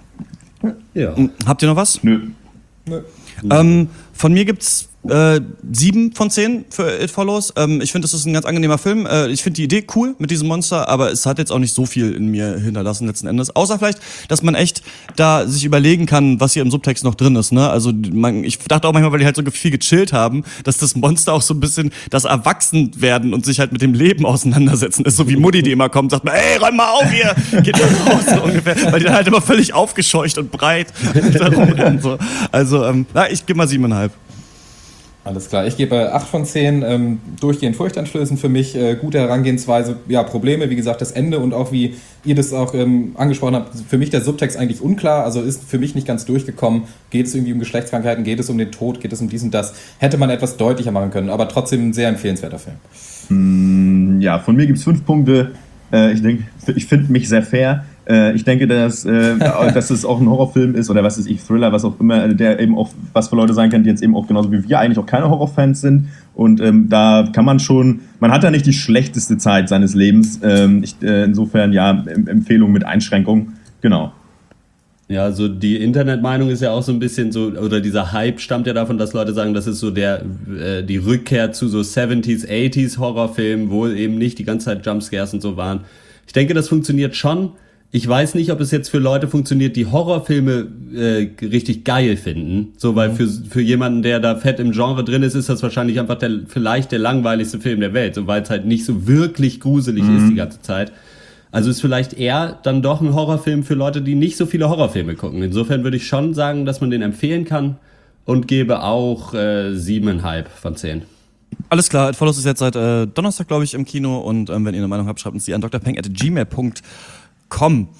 Ja. Habt ihr noch was? Nö. Ähm, von mir gibt's äh, sieben von zehn für It Follows. Ähm, ich finde, das ist ein ganz angenehmer Film. Äh, ich finde die Idee cool mit diesem Monster, aber es hat jetzt auch nicht so viel in mir hinterlassen letzten Endes. Außer vielleicht, dass man echt da sich überlegen kann, was hier im Subtext noch drin ist. Ne? Also man, ich dachte auch manchmal, weil die halt so viel gechillt haben, dass das Monster auch so ein bisschen das Erwachsenwerden und sich halt mit dem Leben auseinandersetzen ist. So wie Mutti, die immer kommt und sagt, ey, räum mal auf hier, geht mal raus, so ungefähr. Weil die dann halt immer völlig aufgescheucht und breit da rumrennen. So. Also, ähm, na, ich gebe mal siebeneinhalb. Alles klar, ich gebe acht von zehn, ähm, durchgehend furchteinflößend für mich, äh, gute Herangehensweise, ja, Probleme, wie gesagt, das Ende und auch wie ihr das auch ähm, angesprochen habt, für mich der Subtext eigentlich unklar, also ist für mich nicht ganz durchgekommen, geht es irgendwie um Geschlechtskrankheiten, geht es um den Tod, geht es um dies und das, hätte man etwas deutlicher machen können, aber trotzdem ein sehr empfehlenswerter Film. Ja, von mir gibt es fünf Punkte. Äh, ich denke, ich finde mich sehr fair. Äh, ich denke, dass, äh, dass es auch ein Horrorfilm ist oder was ist ich, Thriller, was auch immer, der eben auch was für Leute sein kann, die jetzt eben auch genauso wie wir eigentlich auch keine Horrorfans sind. Und ähm, da kann man schon, man hat da nicht die schlechteste Zeit seines Lebens. Ähm, ich, äh, insofern ja, Empfehlung mit Einschränkung. Genau. Ja, also die Internetmeinung ist ja auch so ein bisschen so, oder dieser Hype stammt ja davon, dass Leute sagen, das ist so der äh, die Rückkehr zu so siebziger, achtziger Horrorfilmen, wo eben nicht die ganze Zeit Jumpscares und so waren. Ich denke, das funktioniert schon. Ich weiß nicht, ob es jetzt für Leute funktioniert, die Horrorfilme äh, richtig geil finden. So, weil für für jemanden, der da fett im Genre drin ist, ist das wahrscheinlich einfach der vielleicht der langweiligste Film der Welt, so weil es halt nicht so wirklich gruselig Mhm. ist die ganze Zeit. Also ist vielleicht eher dann doch ein Horrorfilm für Leute, die nicht so viele Horrorfilme gucken. Insofern würde ich schon sagen, dass man den empfehlen kann und gebe auch äh, siebeneinhalb von zehn. Alles klar, It Follows ist jetzt seit äh, Donnerstag, glaube ich, im Kino und ähm, wenn ihr eine Meinung habt, schreibt uns die an d r peng at gmail punkt com.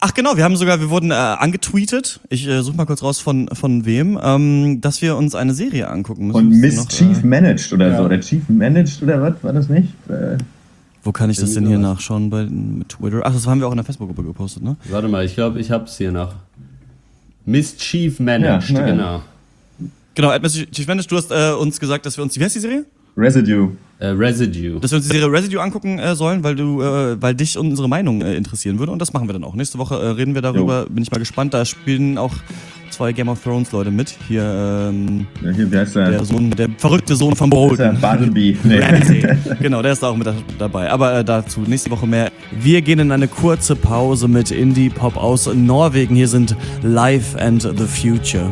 Ach genau, wir haben sogar, wir wurden äh, angetweetet, ich äh, suche mal kurz raus von, von wem, ähm, dass wir uns eine Serie angucken müssen. Und Miss noch, Chief äh, Managed oder ja. so, oder Chief Managed oder was, war das nicht? Äh, Wo kann ich das denn hier nachschauen bei mit Twitter? Ach, das haben wir auch in der Facebook-Gruppe gepostet, ne? Warte mal, ich glaube, ich hab's hier noch. Mischief Managed, Ja, ja. genau. Genau, at Chief Managed, du hast äh, uns gesagt, dass wir uns, wie heißt die Serie? Residue. Äh, Residue. Dass wir uns die Serie Residue angucken äh, sollen, weil du, äh, weil dich unsere Meinung äh, interessieren würde. Und das machen wir dann auch. Nächste Woche äh, reden wir darüber. Jo. Bin ich mal gespannt. Da spielen auch zwei Game of Thrones Leute mit. Hier, ähm, Ja, hier, wie heißt der? der Sohn, der verrückte Sohn von Ist der Bolton. Bartleby. Nee. Ramsay. Genau, der ist da auch mit da- dabei. Aber äh, dazu nächste Woche mehr. Wir gehen in eine kurze Pause mit Indie-Pop aus Norwegen. Hier sind Life and the Future.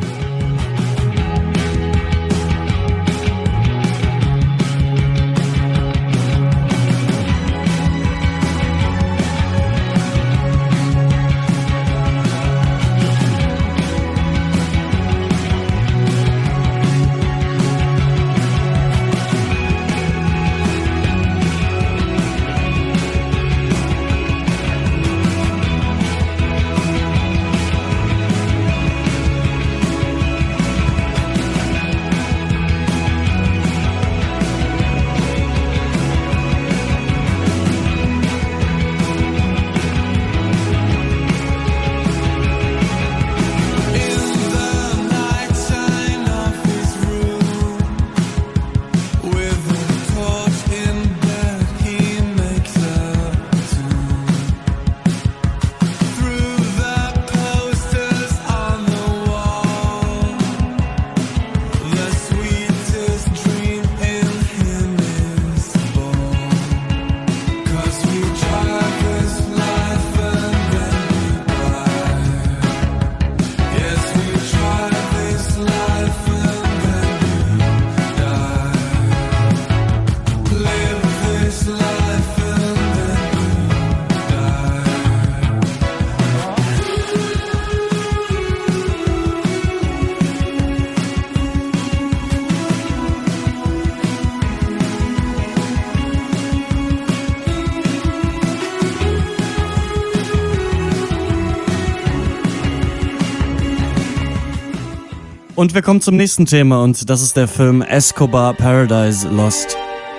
Und wir kommen zum nächsten Thema und das ist der Film Escobar Paradise Lost.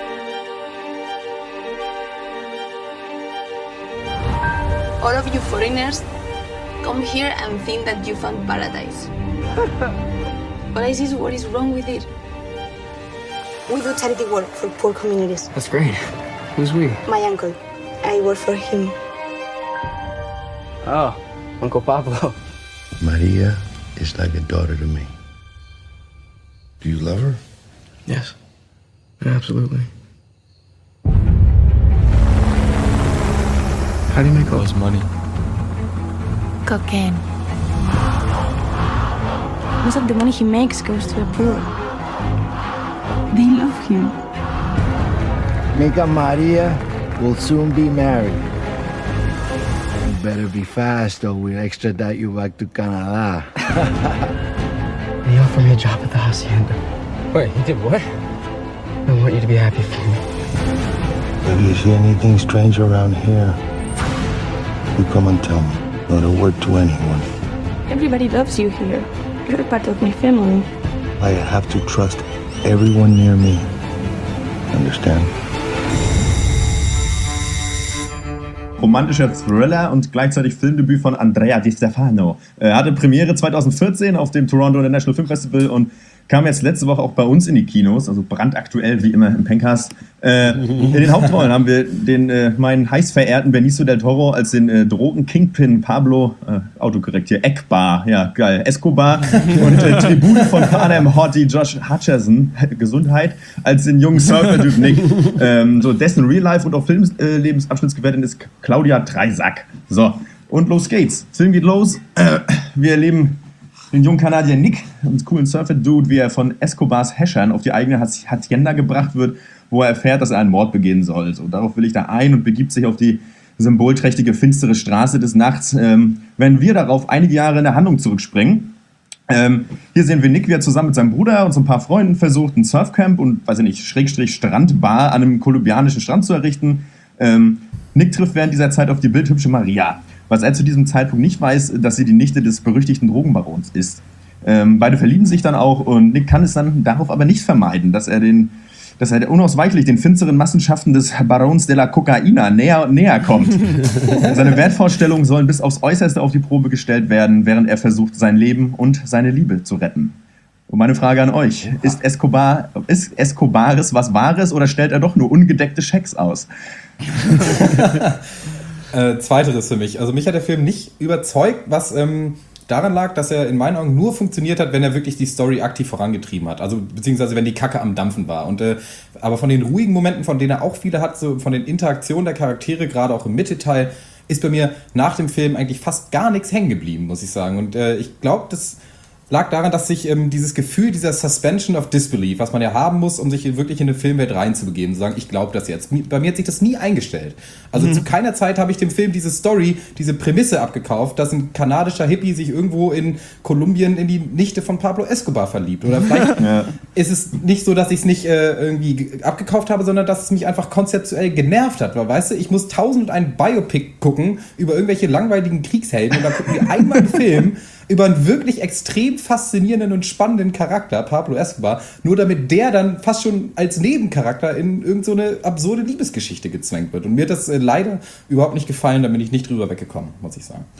All of you foreigners come here and think that you found paradise. But I see what is wrong with it. We do charity work for poor communities. That's great. Who's we? My uncle. I work for him. Oh, Uncle Pablo. Maria is like a daughter to me. Do you love her? Yes. Absolutely. How do you make all this money? Cocaine. Most of the money he makes goes to the poor. They love him. Mika Maria will soon be married. You better be fast or we'll extradite you back to Canada. He offered me a job at the hacienda. Wait, he did what? I want you to be happy for me. If you see anything strange around here, you come and tell me. Not a word to anyone. Everybody loves you here. You're part of my family. I have to trust everyone near me. Understand? Romantischer Thriller und gleichzeitig Filmdebüt von Andrea Di Stefano. Er hatte Premiere zweitausendvierzehn auf dem Toronto International Film Festival und kam jetzt letzte Woche auch bei uns in die Kinos, also brandaktuell wie immer im Pencast. Äh, in den Hauptrollen haben wir den äh, meinen heiß verehrten Benicio del Toro als den äh, Drogen-Kingpin Pablo, äh, autokorrekt hier, Ekbar, ja geil, Escobar und äh, Tribut von Panem Hottie Josh Hutcherson, Gesundheit, als den jungen Surfer-Dude Nick. Ähm, so dessen Real-Life und auch Film-Lebensabschnittsgefährtin ist Claudia Dreisack. So, und los geht's. Film geht los. Äh, wir erleben den jungen Kanadier Nick, einen coolen Surfer-Dude, wie er von Escobars Häschern auf die eigene Hacienda gebracht wird, wo er erfährt, dass er einen Mord begehen soll. So, darauf will ich da ein und begibt sich auf die symbolträchtige, finstere Straße des Nachts. Ähm, wenn wir darauf einige Jahre in der Handlung zurückspringen, ähm, hier sehen wir Nick, wie er zusammen mit seinem Bruder und so ein paar Freunden versucht, ein Surfcamp und, weiß ich nicht, Schrägstrich Strandbar an einem kolumbianischen Strand zu errichten. Ähm, Nick trifft während dieser Zeit auf die bildhübsche Maria. Was er zu diesem Zeitpunkt nicht weiß, dass sie die Nichte des berüchtigten Drogenbarons ist. Ähm, beide verlieben sich dann auch und Nick kann es dann darauf aber nicht vermeiden, dass er den dass er unausweichlich den finsteren Massenschaften des Barons de la Cocaína näher und näher kommt. Seine Wertvorstellungen sollen bis aufs Äußerste auf die Probe gestellt werden, während er versucht, sein Leben und seine Liebe zu retten. Und meine Frage an euch, ist Escobar, ist Escobares was Wahres oder stellt er doch nur ungedeckte Schecks aus? äh, zweiteres für mich. Also mich hat der Film nicht überzeugt, was... Ähm daran lag, dass er in meinen Augen nur funktioniert hat, wenn er wirklich die Story aktiv vorangetrieben hat. Also beziehungsweise wenn die Kacke am Dampfen war. Und, äh, aber von den ruhigen Momenten, von denen er auch viele hat, so von den Interaktionen der Charaktere, gerade auch im Mittelteil, ist bei mir nach dem Film eigentlich fast gar nichts hängen geblieben, muss ich sagen. Und äh, ich glaube, das lag daran, dass sich ähm, dieses Gefühl dieser Suspension of Disbelief, was man ja haben muss, um sich wirklich in eine Filmwelt reinzubegeben, zu sagen, ich glaube das jetzt. Bei mir hat sich das nie eingestellt. Also mhm. zu keiner Zeit habe ich dem Film diese Story, diese Prämisse abgekauft, dass ein kanadischer Hippie sich irgendwo in Kolumbien in die Nichte von Pablo Escobar verliebt. Oder vielleicht ja. ist es nicht so, dass ich es nicht äh, irgendwie abgekauft habe, sondern dass es mich einfach konzeptuell genervt hat. Weil, weißt du, ich muss tausend und ein Biopic gucken über irgendwelche langweiligen Kriegshelden und dann gucken wir einmal einen Film über einen wirklich extrem faszinierenden und spannenden Charakter, Pablo Escobar, nur damit der dann fast schon als Nebencharakter in irgend so eine absurde Liebesgeschichte gezwängt wird. Und mir hat das äh, leider überhaupt nicht gefallen, da bin ich nicht drüber weggekommen, muss ich sagen.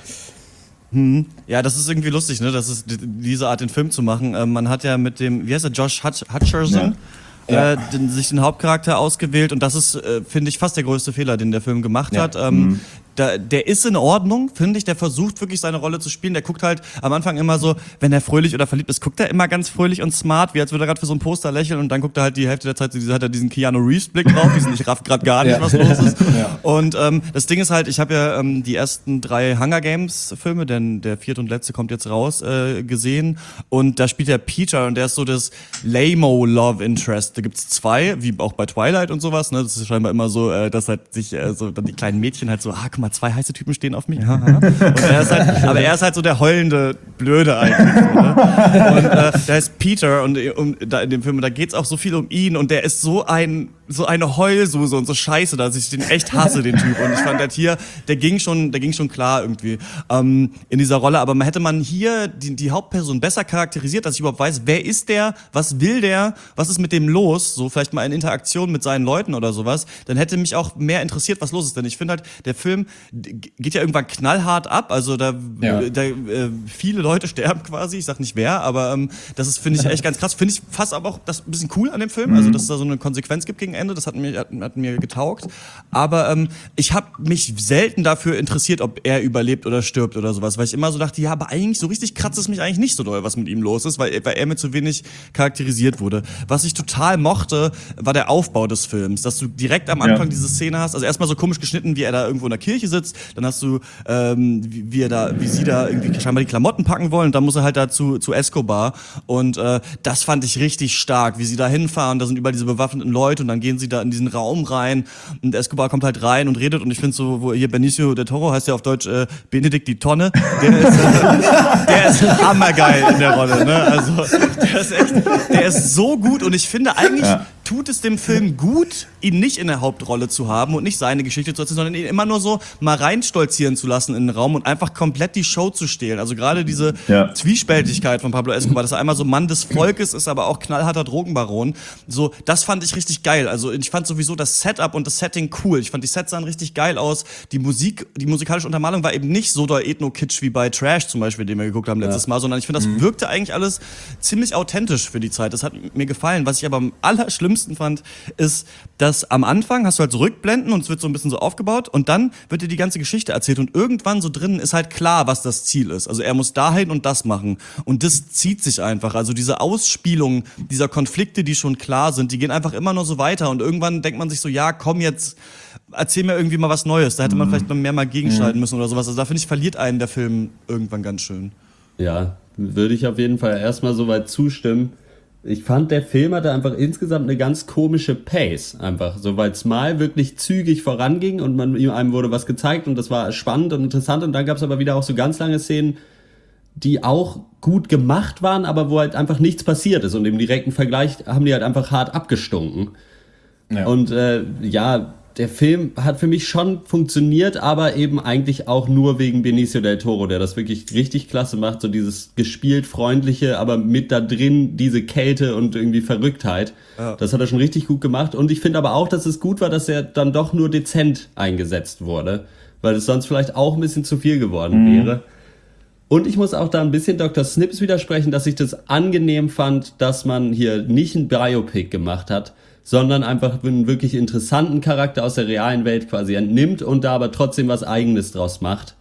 Hm. Ja, das ist irgendwie lustig, ne? Das ist diese Art, den Film zu machen. Ähm, man hat ja mit dem, wie heißt er, Josh Hutch- Hutcherson, ja. Äh, den, sich den Hauptcharakter ausgewählt und das ist, äh, finde ich, fast der größte Fehler, den der Film gemacht ja. hat. Ähm, mhm. Da, der ist in Ordnung, finde ich, der versucht wirklich seine Rolle zu spielen, der guckt halt am Anfang immer so, wenn er fröhlich oder verliebt ist, guckt er immer ganz fröhlich und smart, wie als würde er gerade für so ein Poster lächeln und dann guckt er halt die Hälfte der Zeit, hat er diesen Keanu Reeves Blick drauf, diesen ich raff gerade gar nicht, ja. was los ist. Ja. Und ähm, das Ding ist halt, ich habe ja ähm, die ersten drei Hunger Games Filme, denn der vierte und letzte kommt jetzt raus, äh, gesehen und da spielt der Peter und der ist so das Lame-o Love Interest, da gibt's zwei, wie auch bei Twilight und sowas, ne, das ist scheinbar immer so, äh, dass halt sich äh, so dann die kleinen Mädchen halt so, ah, guck mal, zwei heiße Typen stehen auf mich. Und er ist halt, aber er ist halt so der heulende Blöde eigentlich. So, ne? Und äh, da ist Peter und um, da in dem Film, da geht's auch so viel um ihn und der ist so ein so eine Heulsuse und so scheiße, dass ich den echt hasse, den Typ. Und ich fand, der hier, der ging schon, der ging schon klar irgendwie ähm, in dieser Rolle. Aber man hätte man hier die, die Hauptperson besser charakterisiert, dass ich überhaupt weiß, wer ist der, was will der, was ist mit dem los, so vielleicht mal in Interaktion mit seinen Leuten oder sowas, dann hätte mich auch mehr interessiert, was los ist. Denn ich finde halt, der Film geht ja irgendwann knallhart ab, also da, ja. da äh, viele Leute sterben quasi, ich sag nicht wer, aber ähm, das ist, finde ich, echt ganz krass. Finde ich fast aber auch das ein bisschen cool an dem Film, also dass es da so eine Konsequenz gibt gegen Ende, das hat mir, hat, hat mir getaugt. Aber ähm, ich habe mich selten dafür interessiert, ob er überlebt oder stirbt oder sowas, weil ich immer so dachte, ja, aber eigentlich so richtig kratzt es mich eigentlich nicht so doll, was mit ihm los ist, weil, weil er mir zu wenig charakterisiert wurde. Was ich total mochte, war der Aufbau des Films, dass du direkt am Anfang ja. diese Szene hast, also erstmal so komisch geschnitten, wie er da irgendwo in der Kirche sitzt, dann hast du, ähm, wie, wie er da, wie sie da irgendwie scheinbar die Klamotten packen wollen, und dann muss er halt dazu zu Escobar und äh, das fand ich richtig stark, wie sie da hinfahren, da sind überall diese bewaffneten Leute und dann gehen sie da in diesen Raum rein und Escobar kommt halt rein und redet und ich finde so, wo hier Benicio del Toro heißt ja auf Deutsch äh, Benedikt die Tonne, der ist, äh, der ist hammergeil in der Rolle, ne? Also der ist echt, der ist so gut und ich finde eigentlich ja. tut es dem Film gut, ihn nicht in der Hauptrolle zu haben und nicht seine Geschichte zu erzählen, sondern ihn immer nur so mal reinstolzieren zu lassen in den Raum und einfach komplett die Show zu stehlen. Also gerade diese ja. Zwiespältigkeit von Pablo Escobar, dass er einmal so Mann des Volkes ist, aber auch knallharter Drogenbaron. So, das fand ich richtig geil. Also ich fand sowieso das Setup und das Setting cool. Ich fand die Sets sahen richtig geil aus. Die Musik, die musikalische Untermalung war eben nicht so doll Ethno-Kitsch wie bei Trash zum Beispiel, den wir geguckt haben letztes ja. Mal, sondern ich finde, das mhm. wirkte eigentlich alles ziemlich authentisch für die Zeit. Das hat mir gefallen. Was ich aber am allerschlimmsten fand, ist, dass am Anfang hast du halt so Rückblenden und es wird so ein bisschen so aufgebaut und dann wird dir die ganze Geschichte erzählt und irgendwann so drinnen ist halt klar, was das Ziel ist. Also er muss dahin und das machen und das zieht sich einfach. Also diese Ausspielung dieser Konflikte, die schon klar sind, die gehen einfach immer nur so weiter und irgendwann denkt man sich so, ja, komm jetzt, erzähl mir irgendwie mal was Neues. Da hätte man vielleicht noch mehr mal gegenschalten müssen oder sowas. Also da finde ich, verliert einen der Film irgendwann ganz schön. Ja, würde ich auf jeden Fall erstmal soweit zustimmen. Ich fand, der Film hatte einfach insgesamt eine ganz komische Pace, einfach so, weil es mal wirklich zügig voranging und man einem wurde was gezeigt und das war spannend und interessant und dann gab es aber wieder auch so ganz lange Szenen, die auch gut gemacht waren, aber wo halt einfach nichts passiert ist und im direkten Vergleich haben die halt einfach hart abgestunken. Ja. Und äh, ja, der Film hat für mich schon funktioniert, aber eben eigentlich auch nur wegen Benicio del Toro, der das wirklich richtig klasse macht, so dieses gespielt freundliche, aber mit da drin diese Kälte und irgendwie Verrücktheit. Ja. Das hat er schon richtig gut gemacht und ich finde aber auch, dass es gut war, dass er dann doch nur dezent eingesetzt wurde, weil es sonst vielleicht auch ein bisschen zu viel geworden mhm. wäre. Und ich muss auch da ein bisschen Doktor Snips widersprechen, dass ich das angenehm fand, dass man hier nicht ein Biopic gemacht hat, sondern einfach einen wirklich interessanten Charakter aus der realen Welt quasi entnimmt und da aber trotzdem was Eigenes draus macht.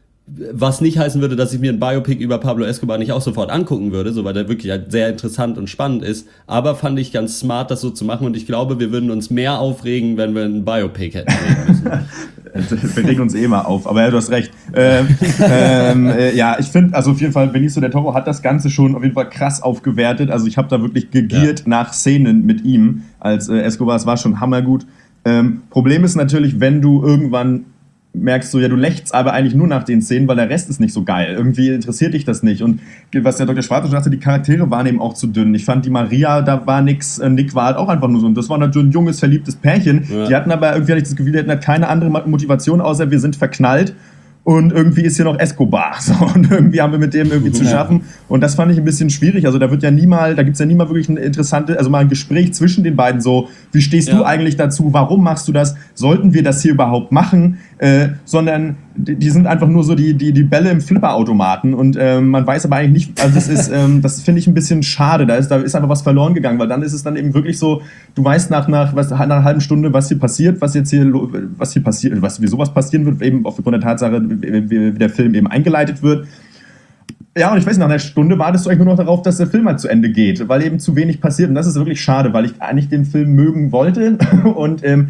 Was nicht heißen würde, dass ich mir ein Biopic über Pablo Escobar nicht auch sofort angucken würde, so weil der wirklich halt sehr interessant und spannend ist. Aber fand ich ganz smart, das so zu machen und ich glaube, wir würden uns mehr aufregen, wenn wir ein Biopic hätten reden müssen. Wir regen uns eh mal auf, aber ja, du hast recht. Ähm, ähm, äh, ja, ich finde, also auf jeden Fall, Benicio del Toro hat das Ganze schon auf jeden Fall krass aufgewertet. Also ich habe da wirklich gegiert ja. nach Szenen mit ihm als äh, Escobar. Es war schon hammergut. Ähm, Problem ist natürlich, wenn du irgendwann merkst du, ja, du lächst aber eigentlich nur nach den Szenen, weil der Rest ist nicht so geil. Irgendwie interessiert dich das nicht. Und was der Doktor Schwarz schon sagte, die Charaktere waren eben auch zu dünn. Ich fand die Maria, da war nix, Nick war halt auch einfach nur so. Und das war natürlich ein junges, verliebtes Pärchen. Ja. Die hatten aber irgendwie, hatte ich das Gefühl, die hatten halt keine andere Motivation, außer wir sind verknallt. Und irgendwie ist hier noch Escobar. So, und irgendwie haben wir mit dem irgendwie zu schaffen. Und das fand ich ein bisschen schwierig. Also da wird ja nie mal, da gibt's ja nie mal wirklich ein interessantes, also mal ein Gespräch zwischen den beiden so, wie stehst ja. du eigentlich dazu? Warum machst du das? Sollten wir das hier überhaupt machen? Äh, sondern die, die sind einfach nur so die, die, die Bälle im Flipperautomaten und ähm, man weiß aber eigentlich nicht, also das ist, ähm, das finde ich ein bisschen schade. Da ist, da ist einfach was verloren gegangen, weil dann ist es dann eben wirklich so, du weißt nach, nach, was, nach einer halben Stunde, was hier passiert, was jetzt hier, was hier passiert, was, wie sowas passieren wird, eben aufgrund der Tatsache, wie, wie der Film eben eingeleitet wird. Ja, und ich weiß, nach einer Stunde wartest du eigentlich nur noch darauf, dass der Film halt zu Ende geht, weil eben zu wenig passiert und das ist wirklich schade, weil ich eigentlich den Film mögen wollte und ähm,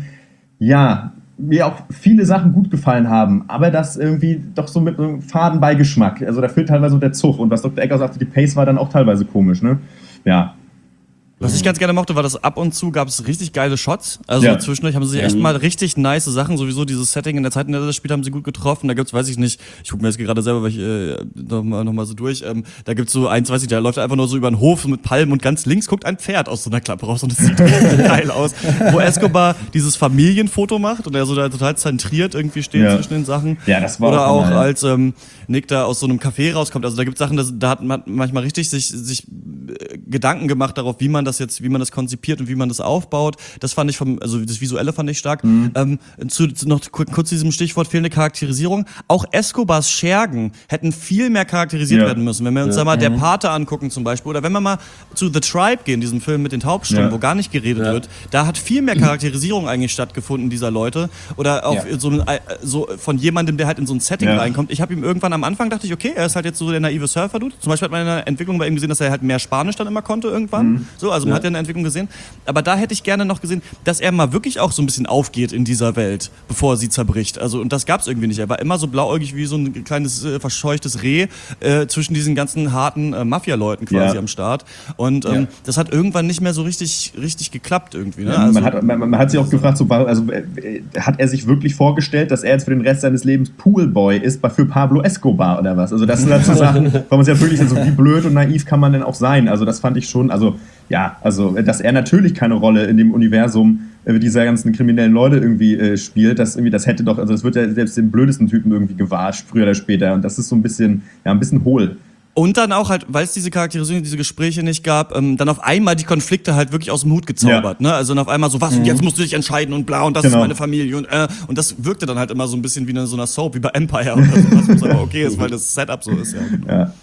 ja, mir auch viele Sachen gut gefallen haben, aber das irgendwie doch so mit einem faden Beigeschmack. Also da fehlt teilweise der Zug und was Doktor Ecker sagte, die Pace war dann auch teilweise komisch, ne? Ja. Was ich ganz gerne mochte, war, dass ab und zu gab es richtig geile Shots. Also ja. zwischendurch haben sie echt mal richtig nice Sachen, sowieso dieses Setting in der Zeit, in der das Spiel haben sie gut getroffen. Da gibt's, weiß ich nicht, ich gucke mir jetzt gerade selber weil ich, äh, noch, mal, noch mal so durch, ähm, da gibt's so eins, weiß ich, da läuft einfach nur so über den Hof mit Palmen und ganz links guckt ein Pferd aus so einer Klappe raus und das sieht geil aus. Wo Escobar dieses Familienfoto macht und er so da total zentriert irgendwie steht ja. zwischen den Sachen. Ja, das war Oder auch, auch als ähm, Nick da aus so einem Café rauskommt. Also da gibt's Sachen, das, da hat man manchmal richtig sich, sich äh, Gedanken gemacht darauf, wie man das jetzt, wie man das konzipiert und wie man das aufbaut. Das fand ich vom, also das Visuelle fand ich stark. Mhm. Ähm, zu, zu noch kurz zu diesem Stichwort fehlende Charakterisierung. Auch Escobars Schergen hätten viel mehr charakterisiert ja. werden müssen. Wenn wir uns ja. da mal mhm. der Pate angucken zum Beispiel oder wenn wir mal zu The Tribe gehen, diesem Film mit den Taubstummen, ja. wo gar nicht geredet ja. wird, da hat viel mehr Charakterisierung eigentlich stattgefunden dieser Leute oder auch ja. so, so von jemandem, der halt in so ein Setting ja. reinkommt. Ich habe ihm irgendwann am Anfang dachte ich, okay, er ist halt jetzt so der naive Surfer-Dude. Zum Beispiel hat man in der Entwicklung bei ihm gesehen, dass er halt mehr Spanisch dann immer konnte irgendwann. Mhm. So, also man ja. hat ja eine Entwicklung gesehen. Aber da hätte ich gerne noch gesehen, dass er mal wirklich auch so ein bisschen aufgeht in dieser Welt, bevor sie zerbricht. Also, und das gab's irgendwie nicht. Er war immer so blauäugig wie so ein kleines, äh, verscheuchtes Reh äh, zwischen diesen ganzen harten äh, Mafia-Leuten quasi ja. am Start. Und ähm, ja. das hat irgendwann nicht mehr so richtig, richtig geklappt irgendwie. Ne? Ja, also, man, hat, man, man hat sich auch gefragt, so, also, äh, hat er sich wirklich vorgestellt, dass er jetzt für den Rest seines Lebens Poolboy ist für Pablo Escobar oder was? Also das sind halt so Sachen, weil man sich ja wirklich, also wie blöd und naiv kann man denn auch sein? Also das fand ich schon, also ja, also dass er natürlich keine Rolle in dem Universum äh, dieser ganzen kriminellen Leute irgendwie äh, spielt, das irgendwie, das hätte doch, also das wird ja selbst den blödesten Typen irgendwie gewahrscht, früher oder später. Und das ist so ein bisschen, ja, ein bisschen hohl. Und dann auch halt, weil es diese Charakterisierung, diese Gespräche nicht gab, ähm, dann auf einmal die Konflikte halt wirklich aus dem Hut gezaubert, ja. ne? Also dann auf einmal so, was, und jetzt musst du dich entscheiden und bla, und das genau. ist meine Familie und äh, und das wirkte dann halt immer so ein bisschen wie in so einer Soap, wie bei Empire oder sowas, was aber okay ist, weil das Setup so ist, ja. Genau. Ja.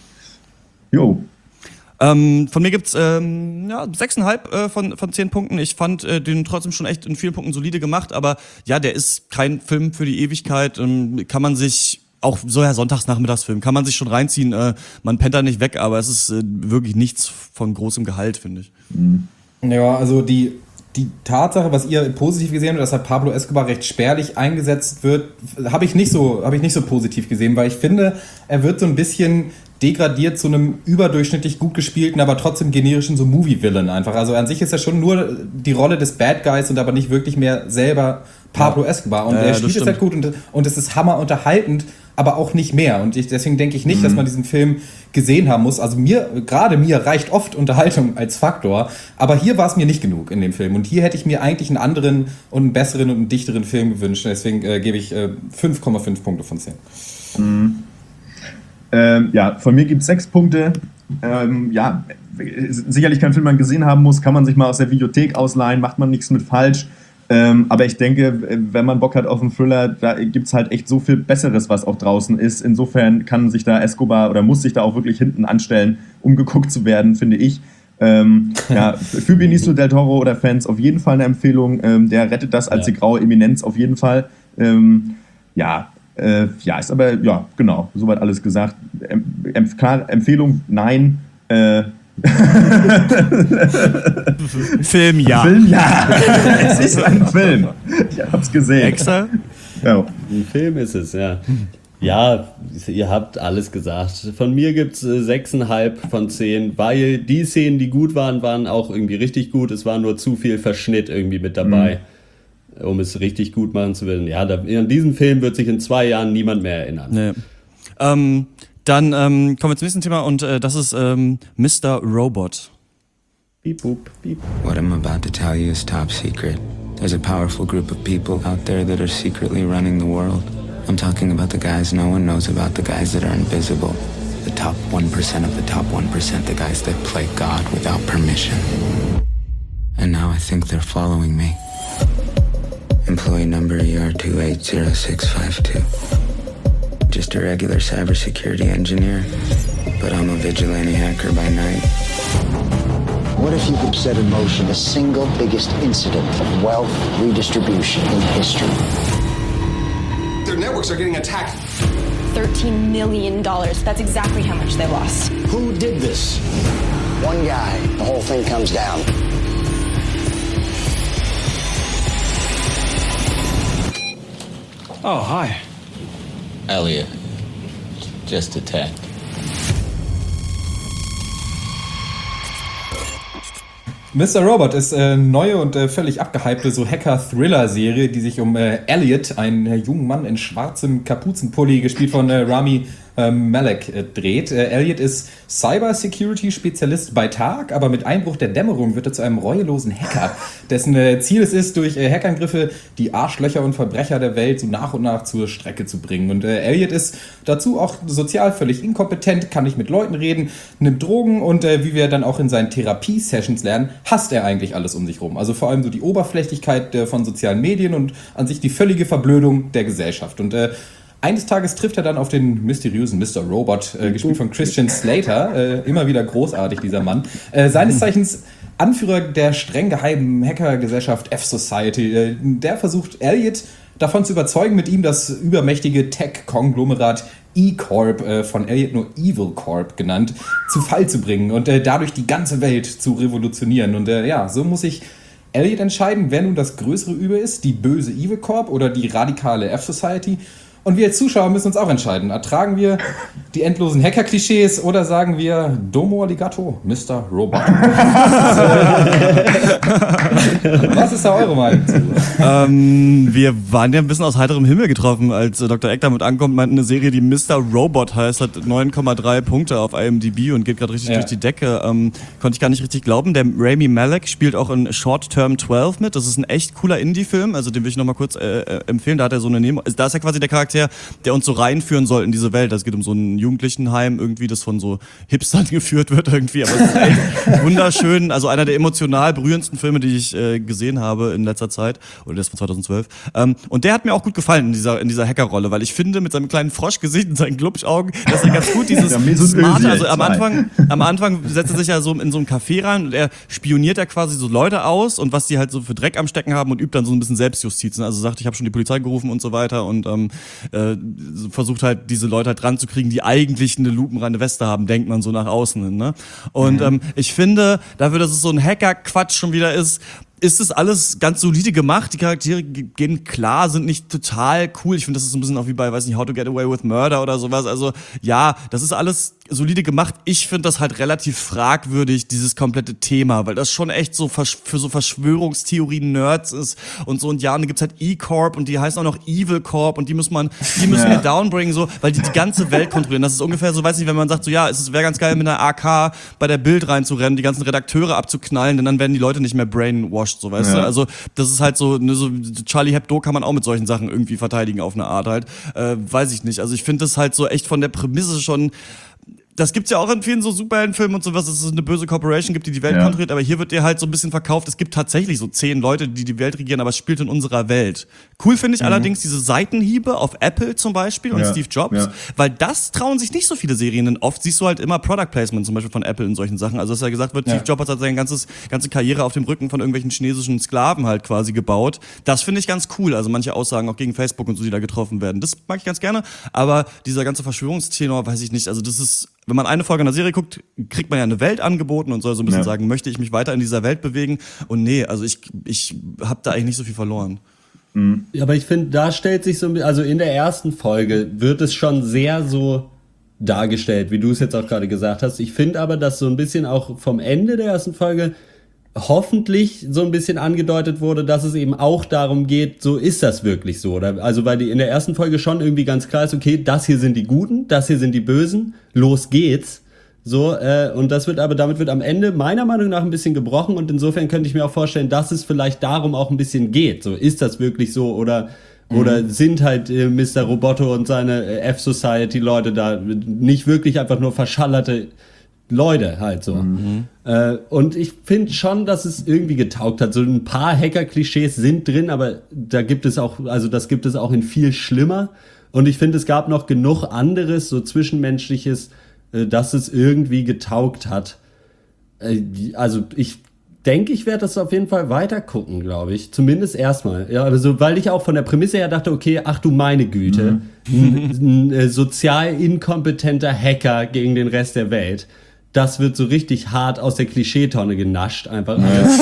Jo. Ähm, von mir gibt's ähm, ja, sechseinhalb äh, von, von zehn Punkten. Ich fand äh, den trotzdem schon echt in vielen Punkten solide gemacht, aber ja, der ist kein Film für die Ewigkeit. Ähm, kann man sich, auch so ja, Sonntagsnachmittagsfilm, kann man sich schon reinziehen. Äh, man pennt da nicht weg, aber es ist äh, wirklich nichts von großem Gehalt, finde ich. Ja, also die, die Tatsache, was ihr positiv gesehen habt, dass halt Pablo Escobar recht spärlich eingesetzt wird, habe ich nicht so, habe ich nicht so positiv gesehen, weil ich finde, er wird so ein bisschen degradiert zu einem überdurchschnittlich gut gespielten, aber trotzdem generischen so Movie-Villain einfach. Also an sich ist er schon nur die Rolle des Bad Guys und aber nicht wirklich mehr selber Pablo ja. Escobar. Und ja, der spielt es halt gut und, und es ist hammer unterhaltend, aber auch nicht mehr. Und ich, deswegen denke ich nicht, mhm. dass man diesen Film gesehen haben muss. Also mir, gerade mir reicht oft Unterhaltung als Faktor, aber hier war es mir nicht genug in dem Film. Und hier hätte ich mir eigentlich einen anderen und einen besseren und einen dichteren Film gewünscht. Deswegen äh, gebe ich äh, fünf Komma fünf Punkte von zehn. Mhm. Ähm, ja, von mir gibt es sechs Punkte. Ähm, ja, sicherlich kein Film, man gesehen haben muss, kann man sich mal aus der Videothek ausleihen, macht man nichts mit falsch. Ähm, aber ich denke, wenn man Bock hat auf einen Thriller, da gibt es halt echt so viel Besseres, was auch draußen ist. Insofern kann sich da Escobar oder muss sich da auch wirklich hinten anstellen, um geguckt zu werden, finde ich. Ähm, ja, für Benicio del Toro oder Fans auf jeden Fall eine Empfehlung. Ähm, der rettet das als ja. die graue Eminenz auf jeden Fall. Ähm, ja, äh, ja, ist aber, ja, genau, soweit alles gesagt. Em- em- klar, Empfehlung, nein. Äh, Film, ja. Film, ja. Es ist ein Film. Ich hab's gesehen. Extra? Ja. Ein Film ist es, ja. Ja, ihr habt alles gesagt. Von mir gibt's äh, sechs Komma fünf von zehn, weil die Szenen, die gut waren, waren auch irgendwie richtig gut. Es war nur zu viel Verschnitt irgendwie mit dabei, mhm. um es richtig gut machen zu wollen. Ja, da, an diesen Film wird sich in zwei Jahren niemand mehr erinnern. Nee. Ähm, dann ähm, kommen wir zum nächsten Thema und äh, das ist ähm, Mister Robot. Beep, boop, beep. What I'm about to tell you is top secret. There's a powerful group of people out there that are secretly running the world. I'm talking about the guys no one knows about, the guys that are invisible. The top one percent of the top one percent, the guys that play God without permission. And now I think they're following me. Employee number E R two eight zero six five two. Just a regular cybersecurity engineer, but I'm a vigilante hacker by night. What if you could set in motion the single biggest incident of wealth redistribution in history? Their networks are getting attacked. thirteen million dollars. That's exactly how much they lost. Who did this? One guy. The whole thing comes down. Oh, hi. Elliot, just a tech. Mister Robot ist eine äh, neue und äh, völlig abgehypte so Hacker-Thriller-Serie, die sich um äh, Elliot, einen äh, jungen Mann in schwarzem Kapuzenpulli, gespielt von äh, Rami äh, Malek, äh, dreht. Äh, Elliot ist Cyber-Security-Spezialist bei Tag, aber mit Einbruch der Dämmerung wird er zu einem reuelosen Hacker, dessen äh, Ziel es ist, durch äh, Hackerangriffe die Arschlöcher und Verbrecher der Welt so nach und nach zur Strecke zu bringen. Und äh, Elliot ist dazu auch sozial völlig inkompetent, kann nicht mit Leuten reden, nimmt Drogen und äh, wie wir dann auch in seinen Therapie-Sessions lernen, hasst er eigentlich alles um sich rum. Also vor allem so die Oberflächlichkeit äh, von sozialen Medien und an sich die völlige Verblödung der Gesellschaft. Und äh, eines Tages trifft er dann auf den mysteriösen Mister Robot, äh, gespielt von Christian Slater. Äh, immer wieder großartig, dieser Mann. Äh, seines Zeichens Anführer der streng geheimen Hackergesellschaft F-Society. Äh, der versucht Elliot davon zu überzeugen, mit ihm das übermächtige Tech-Konglomerat E-Corp, äh, von Elliot nur Evil Corp genannt, zu Fall zu bringen und äh, dadurch die ganze Welt zu revolutionieren. Und äh, ja, so muss sich Elliot entscheiden, wer nun das größere Übel ist, die böse Evil Corp oder die radikale F-Society. Und wir als Zuschauer müssen uns auch entscheiden. Ertragen wir die endlosen Hacker-Klischees oder sagen wir Domo Arigato, Mister Robot? Was ist da eure Meinung zu? Ähm, wir waren ja ein bisschen aus heiterem Himmel getroffen, als äh, Doktor Eck damit ankommt, meint eine Serie, die Mister Robot heißt, hat neun Komma drei Punkte auf I M D B und geht gerade richtig ja. durch die Decke. Ähm, konnte ich gar nicht richtig glauben. Der Rami Malek spielt auch in Short Term zwölf mit. Das ist ein echt cooler Indie-Film, also den will ich nochmal kurz äh, empfehlen. Da hat er so eine Nemo, da ist er quasi der Charakter, der uns so reinführen soll in diese Welt. Es geht um so ein Jugendlichenheim irgendwie, das von so Hipstern geführt wird irgendwie, aber es ist echt wunderschön. Also einer der emotional berührendsten Filme, die ich äh, gesehen habe in letzter Zeit, oder der ist von zweitausendzwölf. Ähm, und der hat mir auch gut gefallen in dieser, in dieser Hackerrolle, weil ich finde, mit seinem kleinen Froschgesicht und seinen Glubschaugen, dass er ganz gut dieses smarte, also am Anfang, am Anfang setzt er sich ja so in so einem Café rein und er spioniert ja quasi so Leute aus und was die halt so für Dreck am Stecken haben und übt dann so ein bisschen Selbstjustiz. Also sagt, ich habe schon die Polizei gerufen und so weiter und ähm, äh, versucht halt diese Leute halt dran zu kriegen, die eigentlich eine lupenreine Weste haben, denkt man so nach außen hin, ne? Und mhm. ähm, ich finde, dafür, dass es so ein Hacker-Quatsch schon wieder ist, ist das alles ganz solide gemacht. Die Charaktere gehen klar, sind nicht total cool. Ich finde, das ist ein bisschen auch wie bei, weiß nicht, How to Get Away with Murder oder sowas. Also ja, das ist alles solide gemacht. Ich finde das halt relativ fragwürdig, dieses komplette Thema, weil das schon echt so für so Verschwörungstheorien-Nerds ist und so. Und ja, und da gibt's halt E-Corp und die heißen auch noch Evil Corp und die muss man, die müssen Ja. wir downbringen, so, weil die die ganze Welt kontrollieren. Das ist ungefähr so, weiß nicht, wenn man sagt so, ja, es wäre ganz geil, mit einer A K bei der Bild reinzurennen, die ganzen Redakteure abzuknallen, denn dann werden die Leute nicht mehr brainwashed, so, weißt Ja. du? Also, das ist halt so, ne, so, Charlie Hebdo kann man auch mit solchen Sachen irgendwie verteidigen auf eine Art halt. Äh, weiß ich nicht. Also, ich finde das halt so echt von der Prämisse schon. Das gibt's ja auch in vielen so Superheldenfilmen und sowas, dass es eine böse Corporation gibt, die die Welt Ja. kontrolliert, aber hier wird dir halt so ein bisschen verkauft, es gibt tatsächlich so zehn Leute, die die Welt regieren, aber es spielt in unserer Welt. Cool finde ich Mhm. allerdings diese Seitenhiebe auf Apple zum Beispiel und Ja. Steve Jobs, Ja. weil das trauen sich nicht so viele Serien, denn oft siehst du halt immer Product Placement zum Beispiel von Apple in solchen Sachen, also dass ja gesagt wird, Ja. Steve Jobs hat halt seine ganzes, ganze Karriere auf dem Rücken von irgendwelchen chinesischen Sklaven halt quasi gebaut. Das finde ich ganz cool, also manche Aussagen auch gegen Facebook und so, die da getroffen werden, das mag ich ganz gerne, aber dieser ganze Verschwörungstenor, weiß ich nicht, also das ist, wenn man eine Folge einer Serie guckt, kriegt man ja eine Welt angeboten und soll so ein bisschen Ja. sagen, möchte ich mich weiter in dieser Welt bewegen? Und nee, also ich, ich habe da eigentlich nicht so viel verloren. Ja, aber ich finde, da stellt sich so ein bisschen, also in der ersten Folge wird es schon sehr so dargestellt, wie du es jetzt auch gerade gesagt hast. Ich finde aber, dass so ein bisschen auch vom Ende der ersten Folge hoffentlich so ein bisschen angedeutet wurde, dass es eben auch darum geht, so ist das wirklich so, oder? Also weil die in der ersten Folge schon irgendwie ganz klar ist, okay, das hier sind die Guten, das hier sind die Bösen, los geht's. So, äh, und das wird aber, damit wird am Ende meiner Meinung nach ein bisschen gebrochen und insofern könnte ich mir auch vorstellen, dass es vielleicht darum auch ein bisschen geht. So, ist das wirklich so oder, oder sind halt äh, Mister Roboto und seine äh, F-Society-Leute da nicht wirklich einfach nur verschallerte Leute halt so. Mhm. Äh, und ich finde schon, dass es irgendwie getaugt hat. So ein paar Hacker-Klischees sind drin, aber da gibt es auch, also das gibt es auch in viel schlimmer. Und ich finde, es gab noch genug anderes, so Zwischenmenschliches, äh, dass es irgendwie getaugt hat. Äh, also ich denke, ich werde das auf jeden Fall weiter gucken, glaube ich. Zumindest erstmal. Ja, also, weil ich auch von der Prämisse her dachte, okay, ach du meine Güte, ein, ein äh, sozial inkompetenter Hacker gegen den Rest der Welt. Das wird so richtig hart aus der Klischeetonne genascht, einfach alles.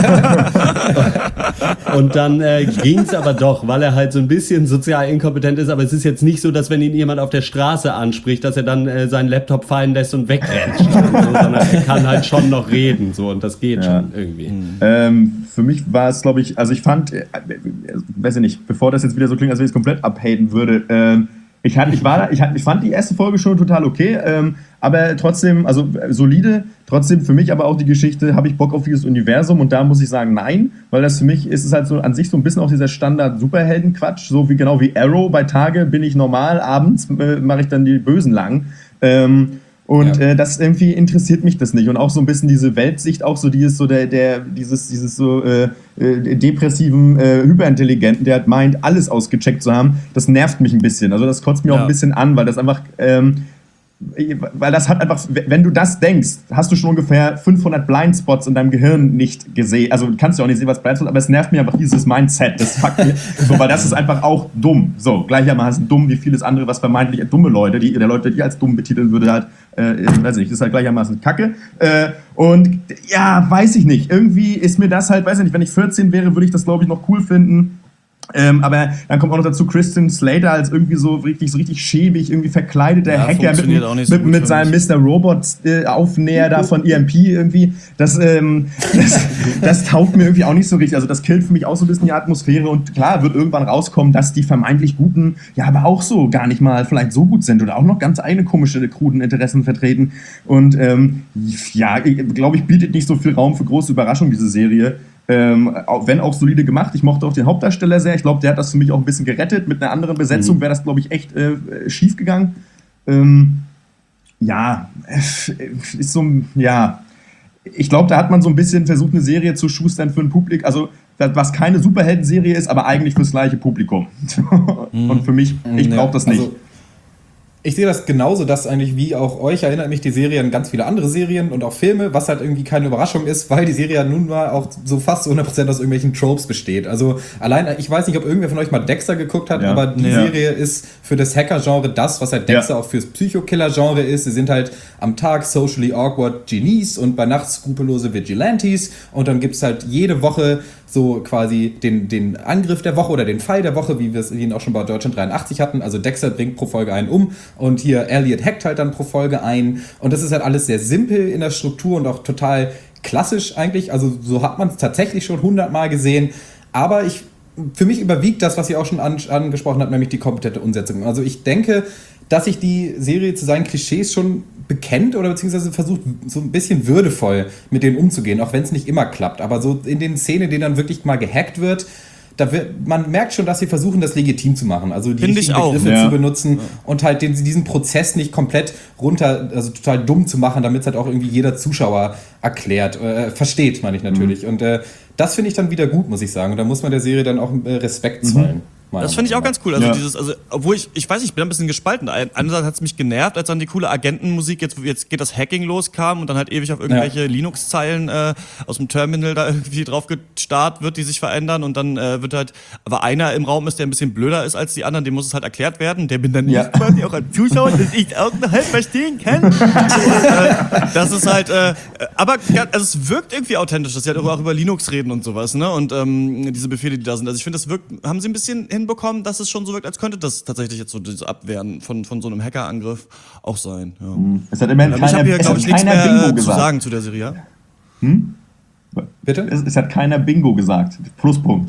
Und dann äh, ging's aber doch, weil er halt so ein bisschen sozial inkompetent ist, aber es ist jetzt nicht so, dass wenn ihn jemand auf der Straße anspricht, dass er dann äh, seinen Laptop fallen lässt und wegrennt, so, sondern er kann halt schon noch reden, so, und das geht Ja. schon irgendwie. Ähm, für mich war es, glaube ich, also ich fand, äh, äh, weiß ich nicht, bevor das jetzt wieder so klingt, als wenn ich es komplett abhaten würde, ähm, ich, hatte, ich, war da, ich, hatte, ich fand die erste Folge schon total okay, ähm, aber trotzdem, also äh, solide, trotzdem für mich aber auch die Geschichte, habe ich Bock auf dieses Universum und da muss ich sagen, nein, weil das für mich ist es halt so an sich so ein bisschen auch dieser Standard-Superhelden-Quatsch, so wie genau wie Arrow, bei Tage bin ich normal, abends äh, mache ich dann die Bösen lang. Ähm, Und Ja. äh, das irgendwie interessiert mich das nicht. Und auch so ein bisschen diese Weltsicht, auch so dieses, so der, der, dieses, dieses so äh, äh, depressiven, äh, Hyperintelligenten, der halt meint, alles ausgecheckt zu haben, das nervt mich ein bisschen. Also das kotzt mir Ja. auch ein bisschen an, weil das einfach, ähm, weil das hat einfach, wenn du das denkst, hast du schon ungefähr fünfhundert Blindspots in deinem Gehirn nicht gesehen. Also du kannst ja auch nicht sehen, was Blindspots, aber es nervt mir einfach dieses Mindset. Das fuckt mir, so, weil das ist einfach auch dumm. So, gleichermaßen dumm wie vieles andere, was vermeintlich dumme Leute, die der Leute, die ich als dumm betiteln würde, halt, äh, weiß ich nicht, das ist halt gleichermaßen Kacke. Äh, und ja, weiß ich nicht. Irgendwie ist mir das halt, weiß ich nicht, wenn ich vierzehn wäre, würde ich das, glaube ich, noch cool finden. Ähm, aber dann kommt auch noch dazu Christian Slater als irgendwie so richtig, so richtig schäbig, irgendwie verkleideter Ja, Hacker mit, funktioniert auch nicht so mit, gut mit für seinem mich. Mister Robot äh, Aufnäher da von E M P irgendwie. Das, ähm, das, das taugt mir irgendwie auch nicht so richtig. Also das killt für mich auch so ein bisschen die Atmosphäre und klar wird irgendwann rauskommen, dass die vermeintlich Guten ja aber auch so gar nicht mal vielleicht so gut sind oder auch noch ganz eigene komische, kruden Interessen vertreten. Und ähm, ja, glaube ich, bietet nicht so viel Raum für große Überraschungen, diese Serie. Ähm, auch, wenn auch solide gemacht. Ich mochte auch den Hauptdarsteller sehr. Ich glaube, der hat das für mich auch ein bisschen gerettet. Mit einer anderen Besetzung wäre das, glaube ich, echt äh, schief gegangen. Ähm, ja, ist so, ja. Ich glaube, da hat man so ein bisschen versucht, eine Serie zu schustern für ein Publikum. Also, was keine Superhelden-Serie ist, aber eigentlich fürs gleiche Publikum. Und für mich, ich brauche das nicht. Also, ich sehe das genauso, dass eigentlich wie auch euch erinnert mich die Serie an ganz viele andere Serien und auch Filme, was halt irgendwie keine Überraschung ist, weil die Serie ja nun mal auch so fast zu hundert Prozent aus irgendwelchen Tropes besteht. Also allein, ich weiß nicht, ob irgendwer von euch mal Dexter geguckt hat, Ja. aber die Ja. Serie ist für das Hacker-Genre das, was halt Dexter Ja. auch fürs Psychokiller-Genre ist. Sie sind halt am Tag socially awkward Genies und bei Nacht skrupellose Vigilantes und dann gibt es halt jede Woche so quasi den, den Angriff der Woche oder den Fall der Woche, wie wir es ihn auch schon bei Deutschland dreiundachtzig hatten. Also Dexter bringt pro Folge einen um Und hier Elliot hackt halt dann pro Folge ein. Und das ist halt alles sehr simpel in der Struktur und auch total klassisch eigentlich. Also so hat man es tatsächlich schon hundertmal gesehen. Aber ich, für mich überwiegt das, was ihr auch schon an, angesprochen habt, nämlich die kompetente Umsetzung. Also ich denke, dass sich die Serie zu seinen Klischees schon bekennt oder beziehungsweise versucht, so ein bisschen würdevoll mit denen umzugehen, auch wenn es nicht immer klappt. Aber so in den Szenen, in denen dann wirklich mal gehackt wird, da wird, man merkt schon, dass sie versuchen, das legitim zu machen. Also die Find richtigen ich auch. Begriffe Ja. zu benutzen und halt den, diesen Prozess nicht komplett runter, also total dumm zu machen, damit es halt auch irgendwie jeder Zuschauer erklärt, äh, versteht, meine ich natürlich. Mhm. Und äh, das finde ich dann wieder gut, muss ich sagen. Und da muss man der Serie dann auch äh, Respekt zollen. Mhm. Das finde ich auch ganz cool. Also Ja. dieses, also obwohl ich, ich weiß nicht, ich bin ein bisschen gespalten. Einerseits hat es mich genervt, als dann die coole Agentenmusik, jetzt, jetzt geht das Hacking los, kam und dann halt ewig auf irgendwelche ja. Linux-Zeilen äh, aus dem Terminal da irgendwie drauf gestarrt wird, die sich verändern und dann äh, wird halt, aber einer im Raum ist, der ein bisschen blöder ist als die anderen, dem muss es halt erklärt werden. Der bin dann Ja. nicht quasi auch als Zuschauer, dass ich auch noch halb verstehen kann. Und, äh, das ist halt, äh, aber also es wirkt irgendwie authentisch, dass sie halt auch über Linux reden und sowas, ne? Und ähm, diese Befehle, die da sind. Also ich finde, das wirkt, haben sie ein bisschen hinbekommen, dass es schon so wirkt, als könnte das tatsächlich jetzt so dieses Abwehren von, von so einem Hackerangriff auch sein. Ja. Es hat immerhin Ähm, keiner, ich habe hier, glaube ich, nichts keiner mehr Bingo äh, zu gesagt. sagen zu der Serie. Ja? Hm? Bitte? Es, es hat keiner Bingo gesagt. Pluspunkt.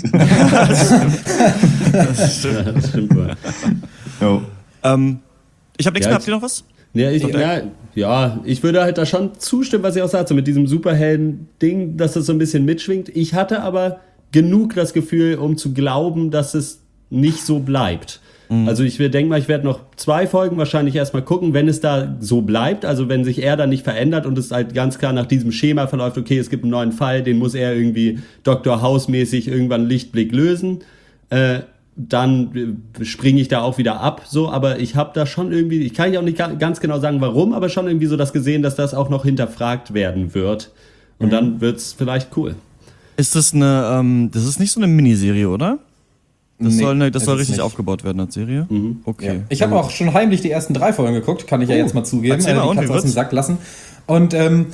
Das stimmt, ja, das stimmt wohl. Jo. Ähm, ich habe nichts Ja, mehr. Habt ihr noch was? Ja ich, ja, ja, ich würde halt da schon zustimmen, was ihr auch sagt, so mit diesem Superhelden-Ding, dass das so ein bisschen mitschwingt. Ich hatte aber genug das Gefühl, um zu glauben, dass es nicht so bleibt. Mhm. Also ich denke mal, ich werde noch zwei Folgen wahrscheinlich erstmal gucken, wenn es da so bleibt, also wenn sich er da nicht verändert und es halt ganz klar nach diesem Schema verläuft, okay, es gibt einen neuen Fall, den muss er irgendwie Doktor House-mäßig irgendwann Lichtblick lösen, äh, dann springe ich da auch wieder ab, so, aber ich habe da schon irgendwie, ich kann ja auch nicht ganz genau sagen, warum, aber schon irgendwie so das gesehen, dass das auch noch hinterfragt werden wird und mhm. dann wird's vielleicht cool. Ist das eine, ähm, das ist nicht so eine Miniserie, oder? Das Nee, soll, ne, das soll ist richtig nicht. aufgebaut werden als Serie? Mhm. Okay. Ja. Ich habe auch schon heimlich die ersten drei Folgen geguckt, kann ich ja Oh, jetzt mal zugeben. erzähl mal, äh, die und Katze wie aus dem wird's? Sack lassen. Und ähm,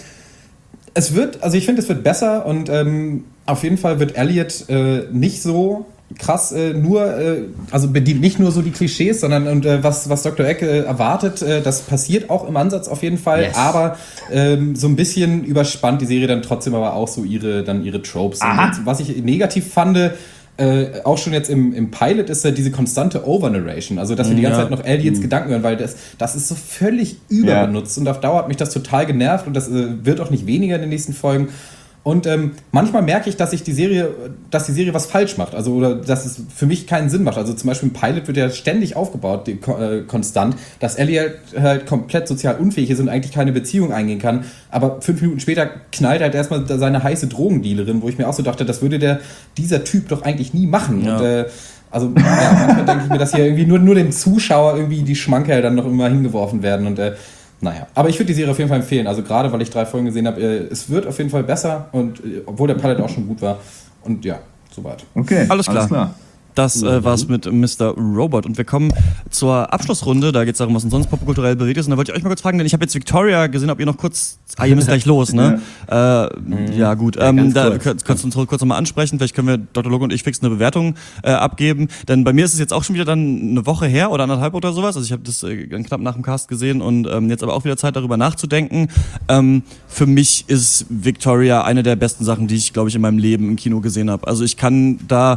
es wird, also ich finde, es wird besser und ähm, auf jeden Fall wird Elliot äh, nicht so krass äh, nur, äh, also bedient nicht nur so die Klischees, sondern und äh, was, was Doktor Eck äh, erwartet, äh, das passiert auch im Ansatz auf jeden Fall, Yes. aber ähm, so ein bisschen überspannt die Serie dann trotzdem aber auch so ihre, dann ihre Tropes. Und was ich negativ fand, Äh, auch schon jetzt im, im Pilot ist ja diese konstante Overnarration, also dass wir die ganze Ja. Zeit noch Elliots Mhm. Gedanken hören, weil das, das ist so völlig überbenutzt und auf Dauer hat mich das total genervt und das äh, wird auch nicht weniger in den nächsten Folgen. Und ähm, manchmal merke ich, dass ich die Serie, dass die Serie was falsch macht, also oder dass es für mich keinen Sinn macht. Also zum Beispiel im Pilot wird ja ständig aufgebaut, die, äh, konstant, dass Elliot halt komplett sozial unfähig ist und eigentlich keine Beziehung eingehen kann. Aber fünf Minuten später knallt halt erstmal seine heiße Drogendealerin, wo ich mir auch so dachte, das würde der dieser Typ doch eigentlich nie machen. Ja. Und äh, also ja, manchmal denke ich mir, dass hier irgendwie nur, nur dem Zuschauer irgendwie die Schmankerl dann noch immer hingeworfen werden und äh, naja, aber ich würde die Serie auf jeden Fall empfehlen. Also gerade, weil ich drei Folgen gesehen habe, äh, es wird auf jeden Fall besser und äh, obwohl der Pilot auch schon gut war. Und ja, soweit. Okay, Alles klar. Alles klar. Das äh, war's mit Mister Robot. Und wir kommen zur Abschlussrunde. Da geht's darum, was uns sonst popkulturell bewegt ist. Und da wollte ich euch mal kurz fragen, denn ich habe jetzt Victoria gesehen, ob ihr noch kurz... Ah, ihr müsst gleich los, ne? Ja, äh, mhm. ja gut. Ja, ähm, da kurz. könnt, kannst du uns kurz nochmal ansprechen. Vielleicht können wir Doktor Logo und ich fix eine Bewertung äh, abgeben. Denn bei mir ist es jetzt auch schon wieder dann eine Woche her oder anderthalb oder sowas. Also ich habe das äh, knapp nach dem Cast gesehen und ähm, jetzt aber auch wieder Zeit, darüber nachzudenken. Ähm, für mich ist Victoria eine der besten Sachen, die ich, glaube ich, in meinem Leben im Kino gesehen habe. Also ich kann da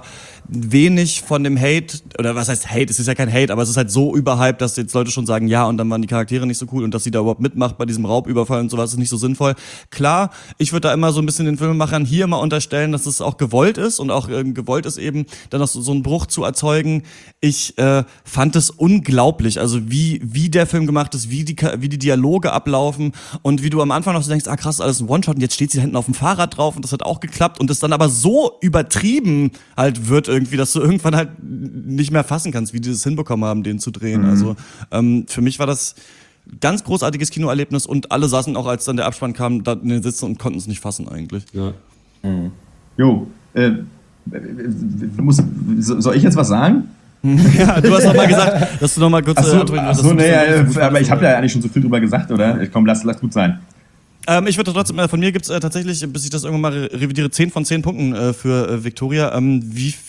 wenig von dem Hate, oder was heißt Hate, es ist ja kein Hate, aber es ist halt so überhyped, dass jetzt Leute schon sagen, ja, und dann waren die Charaktere nicht so cool und dass sie da überhaupt mitmacht bei diesem Raubüberfall und sowas ist nicht so sinnvoll. Klar, ich würde da immer so ein bisschen den Filmemachern hier mal unterstellen, dass es auch gewollt ist und auch äh, gewollt ist eben, dann noch so, so einen Bruch zu erzeugen. Ich äh, fand es unglaublich, also wie wie der Film gemacht ist, wie die wie die Dialoge ablaufen und wie du am Anfang noch so denkst, ah krass, alles ein One-Shot und jetzt steht sie da hinten auf dem Fahrrad drauf und das hat auch geklappt und das dann aber so übertrieben halt wird irgendwie, dass du irgendwann halt nicht mehr fassen kannst, wie die das hinbekommen haben, den zu drehen. Mhm. Also ähm, für mich war das ganz großartiges Kinoerlebnis und alle saßen auch, als dann der Abspann kam, da in den Sitzen und konnten es nicht fassen eigentlich. Ja. Mhm. Jo, äh, muss, soll ich jetzt was sagen? Ja, du hast noch mal gesagt, dass du noch mal kurz... Achso, äh, ach so, nee, äh, aber ich habe ja eigentlich schon so viel drüber gesagt, oder? Komm, lass, lass gut sein. Ähm, ich würde trotzdem, äh, von mir gibt's äh, tatsächlich, bis ich das irgendwann mal re- revidiere, zehn von zehn Punkten äh, für äh, Victoria. Ähm, wie,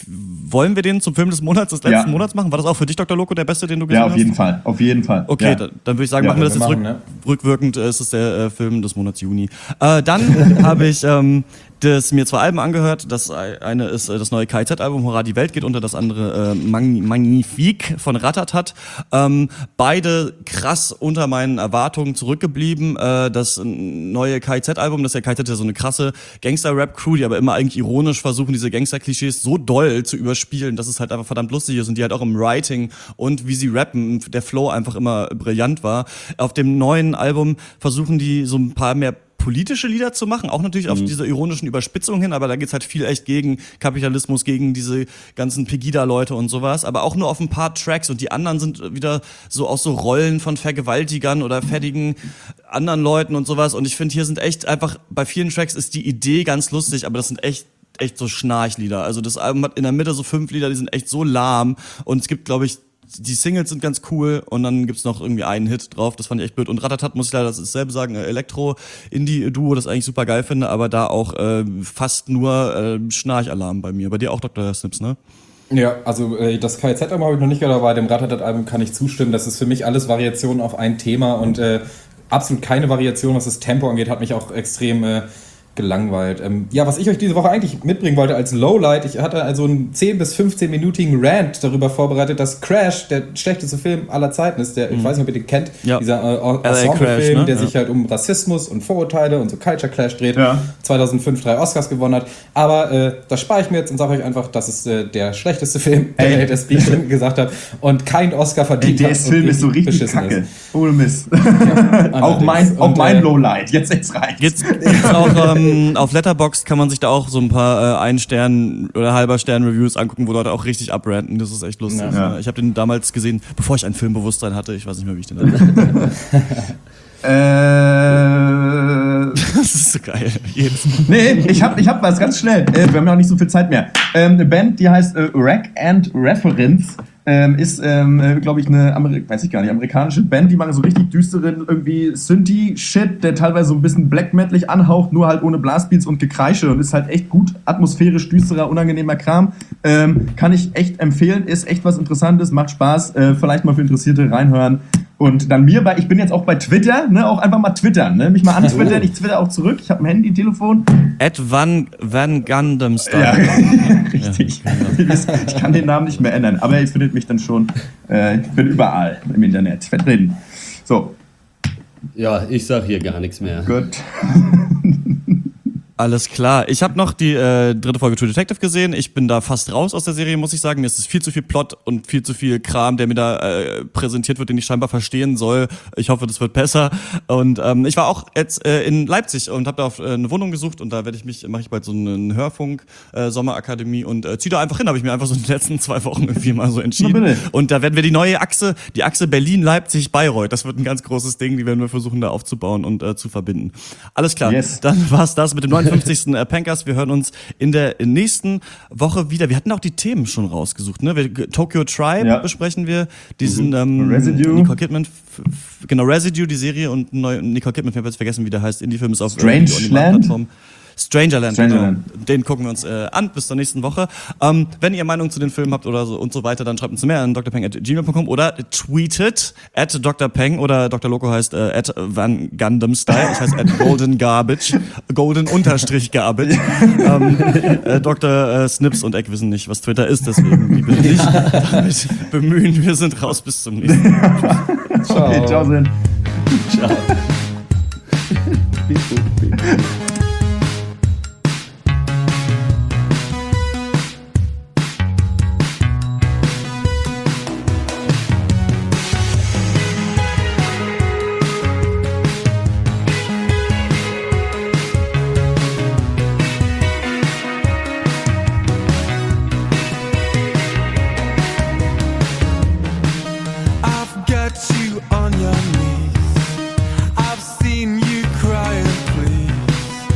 wollen wir den zum Film des Monats, des letzten Ja. Monats machen? War das auch für dich, Doktor Loco, der beste, den du gesehen Ja, hast? auf jeden Fall, auf jeden Fall. Okay, ja. dann, dann würde ich sagen, Ja, machen wir das wir jetzt machen, rück, ne? rückwirkend. Äh, ist es der äh, Film des Monats Juni. Äh, dann habe ich ähm, das, mir zwei Alben angehört. Das eine ist äh, das neue K I Z-Album Hurra, die Welt geht unter, das andere äh, Magni- Magnifique von Ratatat. Ähm, beide krass unter meinen Erwartungen zurückgeblieben. Äh, das neue K I Z-Album, das ist ja K I Z, ja so eine krasse Gangster-Rap-Crew, die aber immer eigentlich ironisch versuchen, diese Gangster-Klischees so doll zu überspielen, dass es halt einfach verdammt lustig ist und die halt auch im Writing und wie sie rappen, der Flow einfach immer brillant war. Auf dem neuen Album versuchen die so ein paar mehr politische Lieder zu machen, auch natürlich auf diese ironischen Überspitzungen hin, aber da geht's halt viel echt gegen Kapitalismus, gegen diese ganzen Pegida-Leute und sowas, aber auch nur auf ein paar Tracks und die anderen sind wieder so aus so Rollen von Vergewaltigern oder fettigen anderen Leuten und sowas und ich finde, hier sind echt einfach, bei vielen Tracks ist die Idee ganz lustig, aber das sind echt echt so Schnarchlieder. Also das Album hat in der Mitte so fünf Lieder, die sind echt so lahm und es gibt, glaube ich, die Singles sind ganz cool und dann gibt's noch irgendwie einen Hit drauf, das fand ich echt blöd. Und Ratatat, muss ich leider dasselbe sagen, Elektro-Indie-Duo, das ich eigentlich super geil finde, aber da auch äh, fast nur äh, Schnarchalarm bei mir. Bei dir auch, Doktor Snips, ne? Ja, also äh, das K I Z-Album habe ich noch nicht gehört, aber bei dem Ratatat-Album kann ich zustimmen. Das ist für mich alles Variationen auf ein Thema und äh, absolut keine Variation, was das Tempo angeht, hat mich auch extrem äh, gelangweilt. Ähm, ja, was ich euch diese Woche eigentlich mitbringen wollte als Lowlight, ich hatte also einen zehn bis fünfzehn-minütigen Rant darüber vorbereitet, dass Crash der schlechteste Film aller Zeiten ist. Der, mhm. Ich weiß nicht, ob ihr den kennt, ja. dieser äh, Ensemble-Film, ne? der ja. sich halt um Rassismus und Vorurteile und so Culture Clash dreht, ja. zweitausendfünf drei Oscars gewonnen hat. Aber äh, das spare ich mir jetzt und sage euch einfach, das ist äh, der schlechteste Film der Welt, das wie ich schon gesagt habe, und kein Oscar verdient Ey, der hat. Film ist so richtig kacke. Ist. Ohne Mist. Ja, auch mein, auch mein äh, Lowlight. Jetzt, jetzt reicht's. Jetzt, jetzt auch ähm, auf Letterboxd kann man sich da auch so ein paar äh, Ein-Stern- oder Halber-Stern-Reviews angucken, wo Leute auch richtig abranten. Das ist echt lustig. Ja. Ich habe den damals gesehen, bevor ich ein Filmbewusstsein hatte. Ich weiß nicht mehr, wie ich den hatte. Äh, das ist so geil. Jedes Mal. Nee, ich hab, ich hab was ganz schnell. Äh, wir haben ja auch nicht so viel Zeit mehr. Ähm, eine Band, die heißt äh, Rack and Reference. Ähm, ist, ähm, äh, glaube ich, eine Ameri- weiß ich gar nicht, amerikanische Band, die machen so richtig düsteren irgendwie Synthi-Shit, der teilweise so ein bisschen Black Metal anhaucht, nur halt ohne Blastbeats und Gekreische und ist halt echt gut, atmosphärisch düsterer, unangenehmer Kram. Ähm, kann ich echt empfehlen, ist echt was Interessantes, macht Spaß, äh, vielleicht mal für Interessierte reinhören. Und dann mir bei, ich bin jetzt auch bei Twitter, ne, auch einfach mal twittern, ne, mich mal antwittern, ich twitter auch zurück, ich habe ein Handy, ein Telefon. At Van, Van Gundam Style. Ja, richtig. Ja. Ich kann den Namen nicht mehr ändern, aber ihr findet mich dann schon, äh, ich bin überall im Internet, vertreten. So. Ja, ich sag hier gar nichts mehr. Gut. Alles klar. Ich habe noch die äh, dritte Folge True Detective gesehen. Ich bin da fast raus aus der Serie, muss ich sagen. Mir ist es viel zu viel Plot und viel zu viel Kram, der mir da äh, präsentiert wird, den ich scheinbar verstehen soll. Ich hoffe, das wird besser. Und ähm, ich war auch jetzt äh, in Leipzig und habe da auf, äh, eine Wohnung gesucht und da werde ich mich, mache ich bald so einen Hörfunk äh, Sommerakademie und äh, ziehe da einfach hin. Habe ich mir einfach so in den letzten zwei Wochen irgendwie mal so entschieden. Und da werden wir die neue Achse, die Achse Berlin-Leipzig-Bayreuth. Das wird ein ganz großes Ding. Die werden wir versuchen da aufzubauen und äh, zu verbinden. Alles klar. Yes. Dann war's das mit dem neuen fünfzigsten Pankers. Wir hören uns in der nächsten Woche wieder. Wir hatten auch die Themen schon rausgesucht, ne? Wir, Tokyo Tribe ja. besprechen wir. Diesen ähm, Residue. Nicole Kidman, f- f- genau, Residue, die Serie und neu, Nicole Kidman, ich habe jetzt vergessen, wie der heißt. Indie-Film ist auf Strangeland. Strangerland, Strangerland. Genau. Den gucken wir uns äh, an bis zur nächsten Woche. Ähm, wenn ihr Meinung zu den Filmen habt oder so und so weiter, dann schreibt uns mehr an d r peng at gmail punkt com oder tweetet at d r peng oder Doktor Loco heißt äh, at Van Gundam Style. Ich heiße at Golden Garbage. Golden Unterstrich Garbage. ähm, äh, Doktor Äh, Snips und Eck wissen nicht, was Twitter ist, deswegen die bitte nicht damit bemühen. Wir sind raus, bis zum nächsten Mal. Ciao. Okay, ciao, Sinn. Ciao. On your knees, I've seen you cry and please.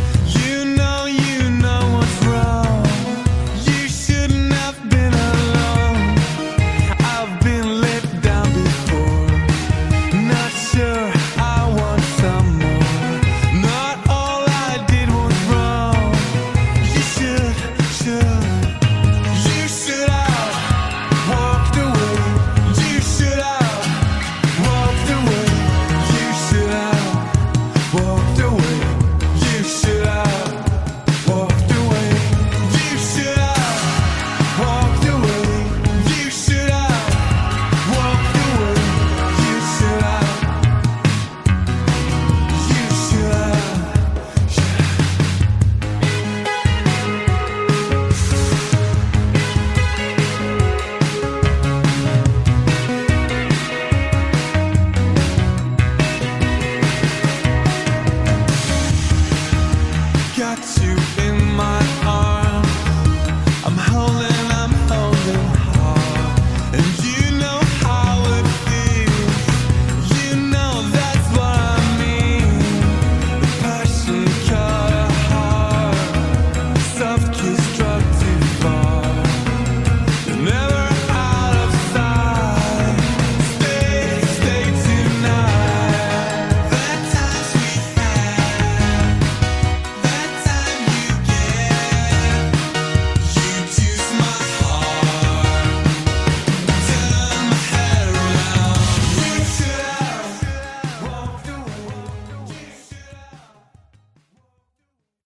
got you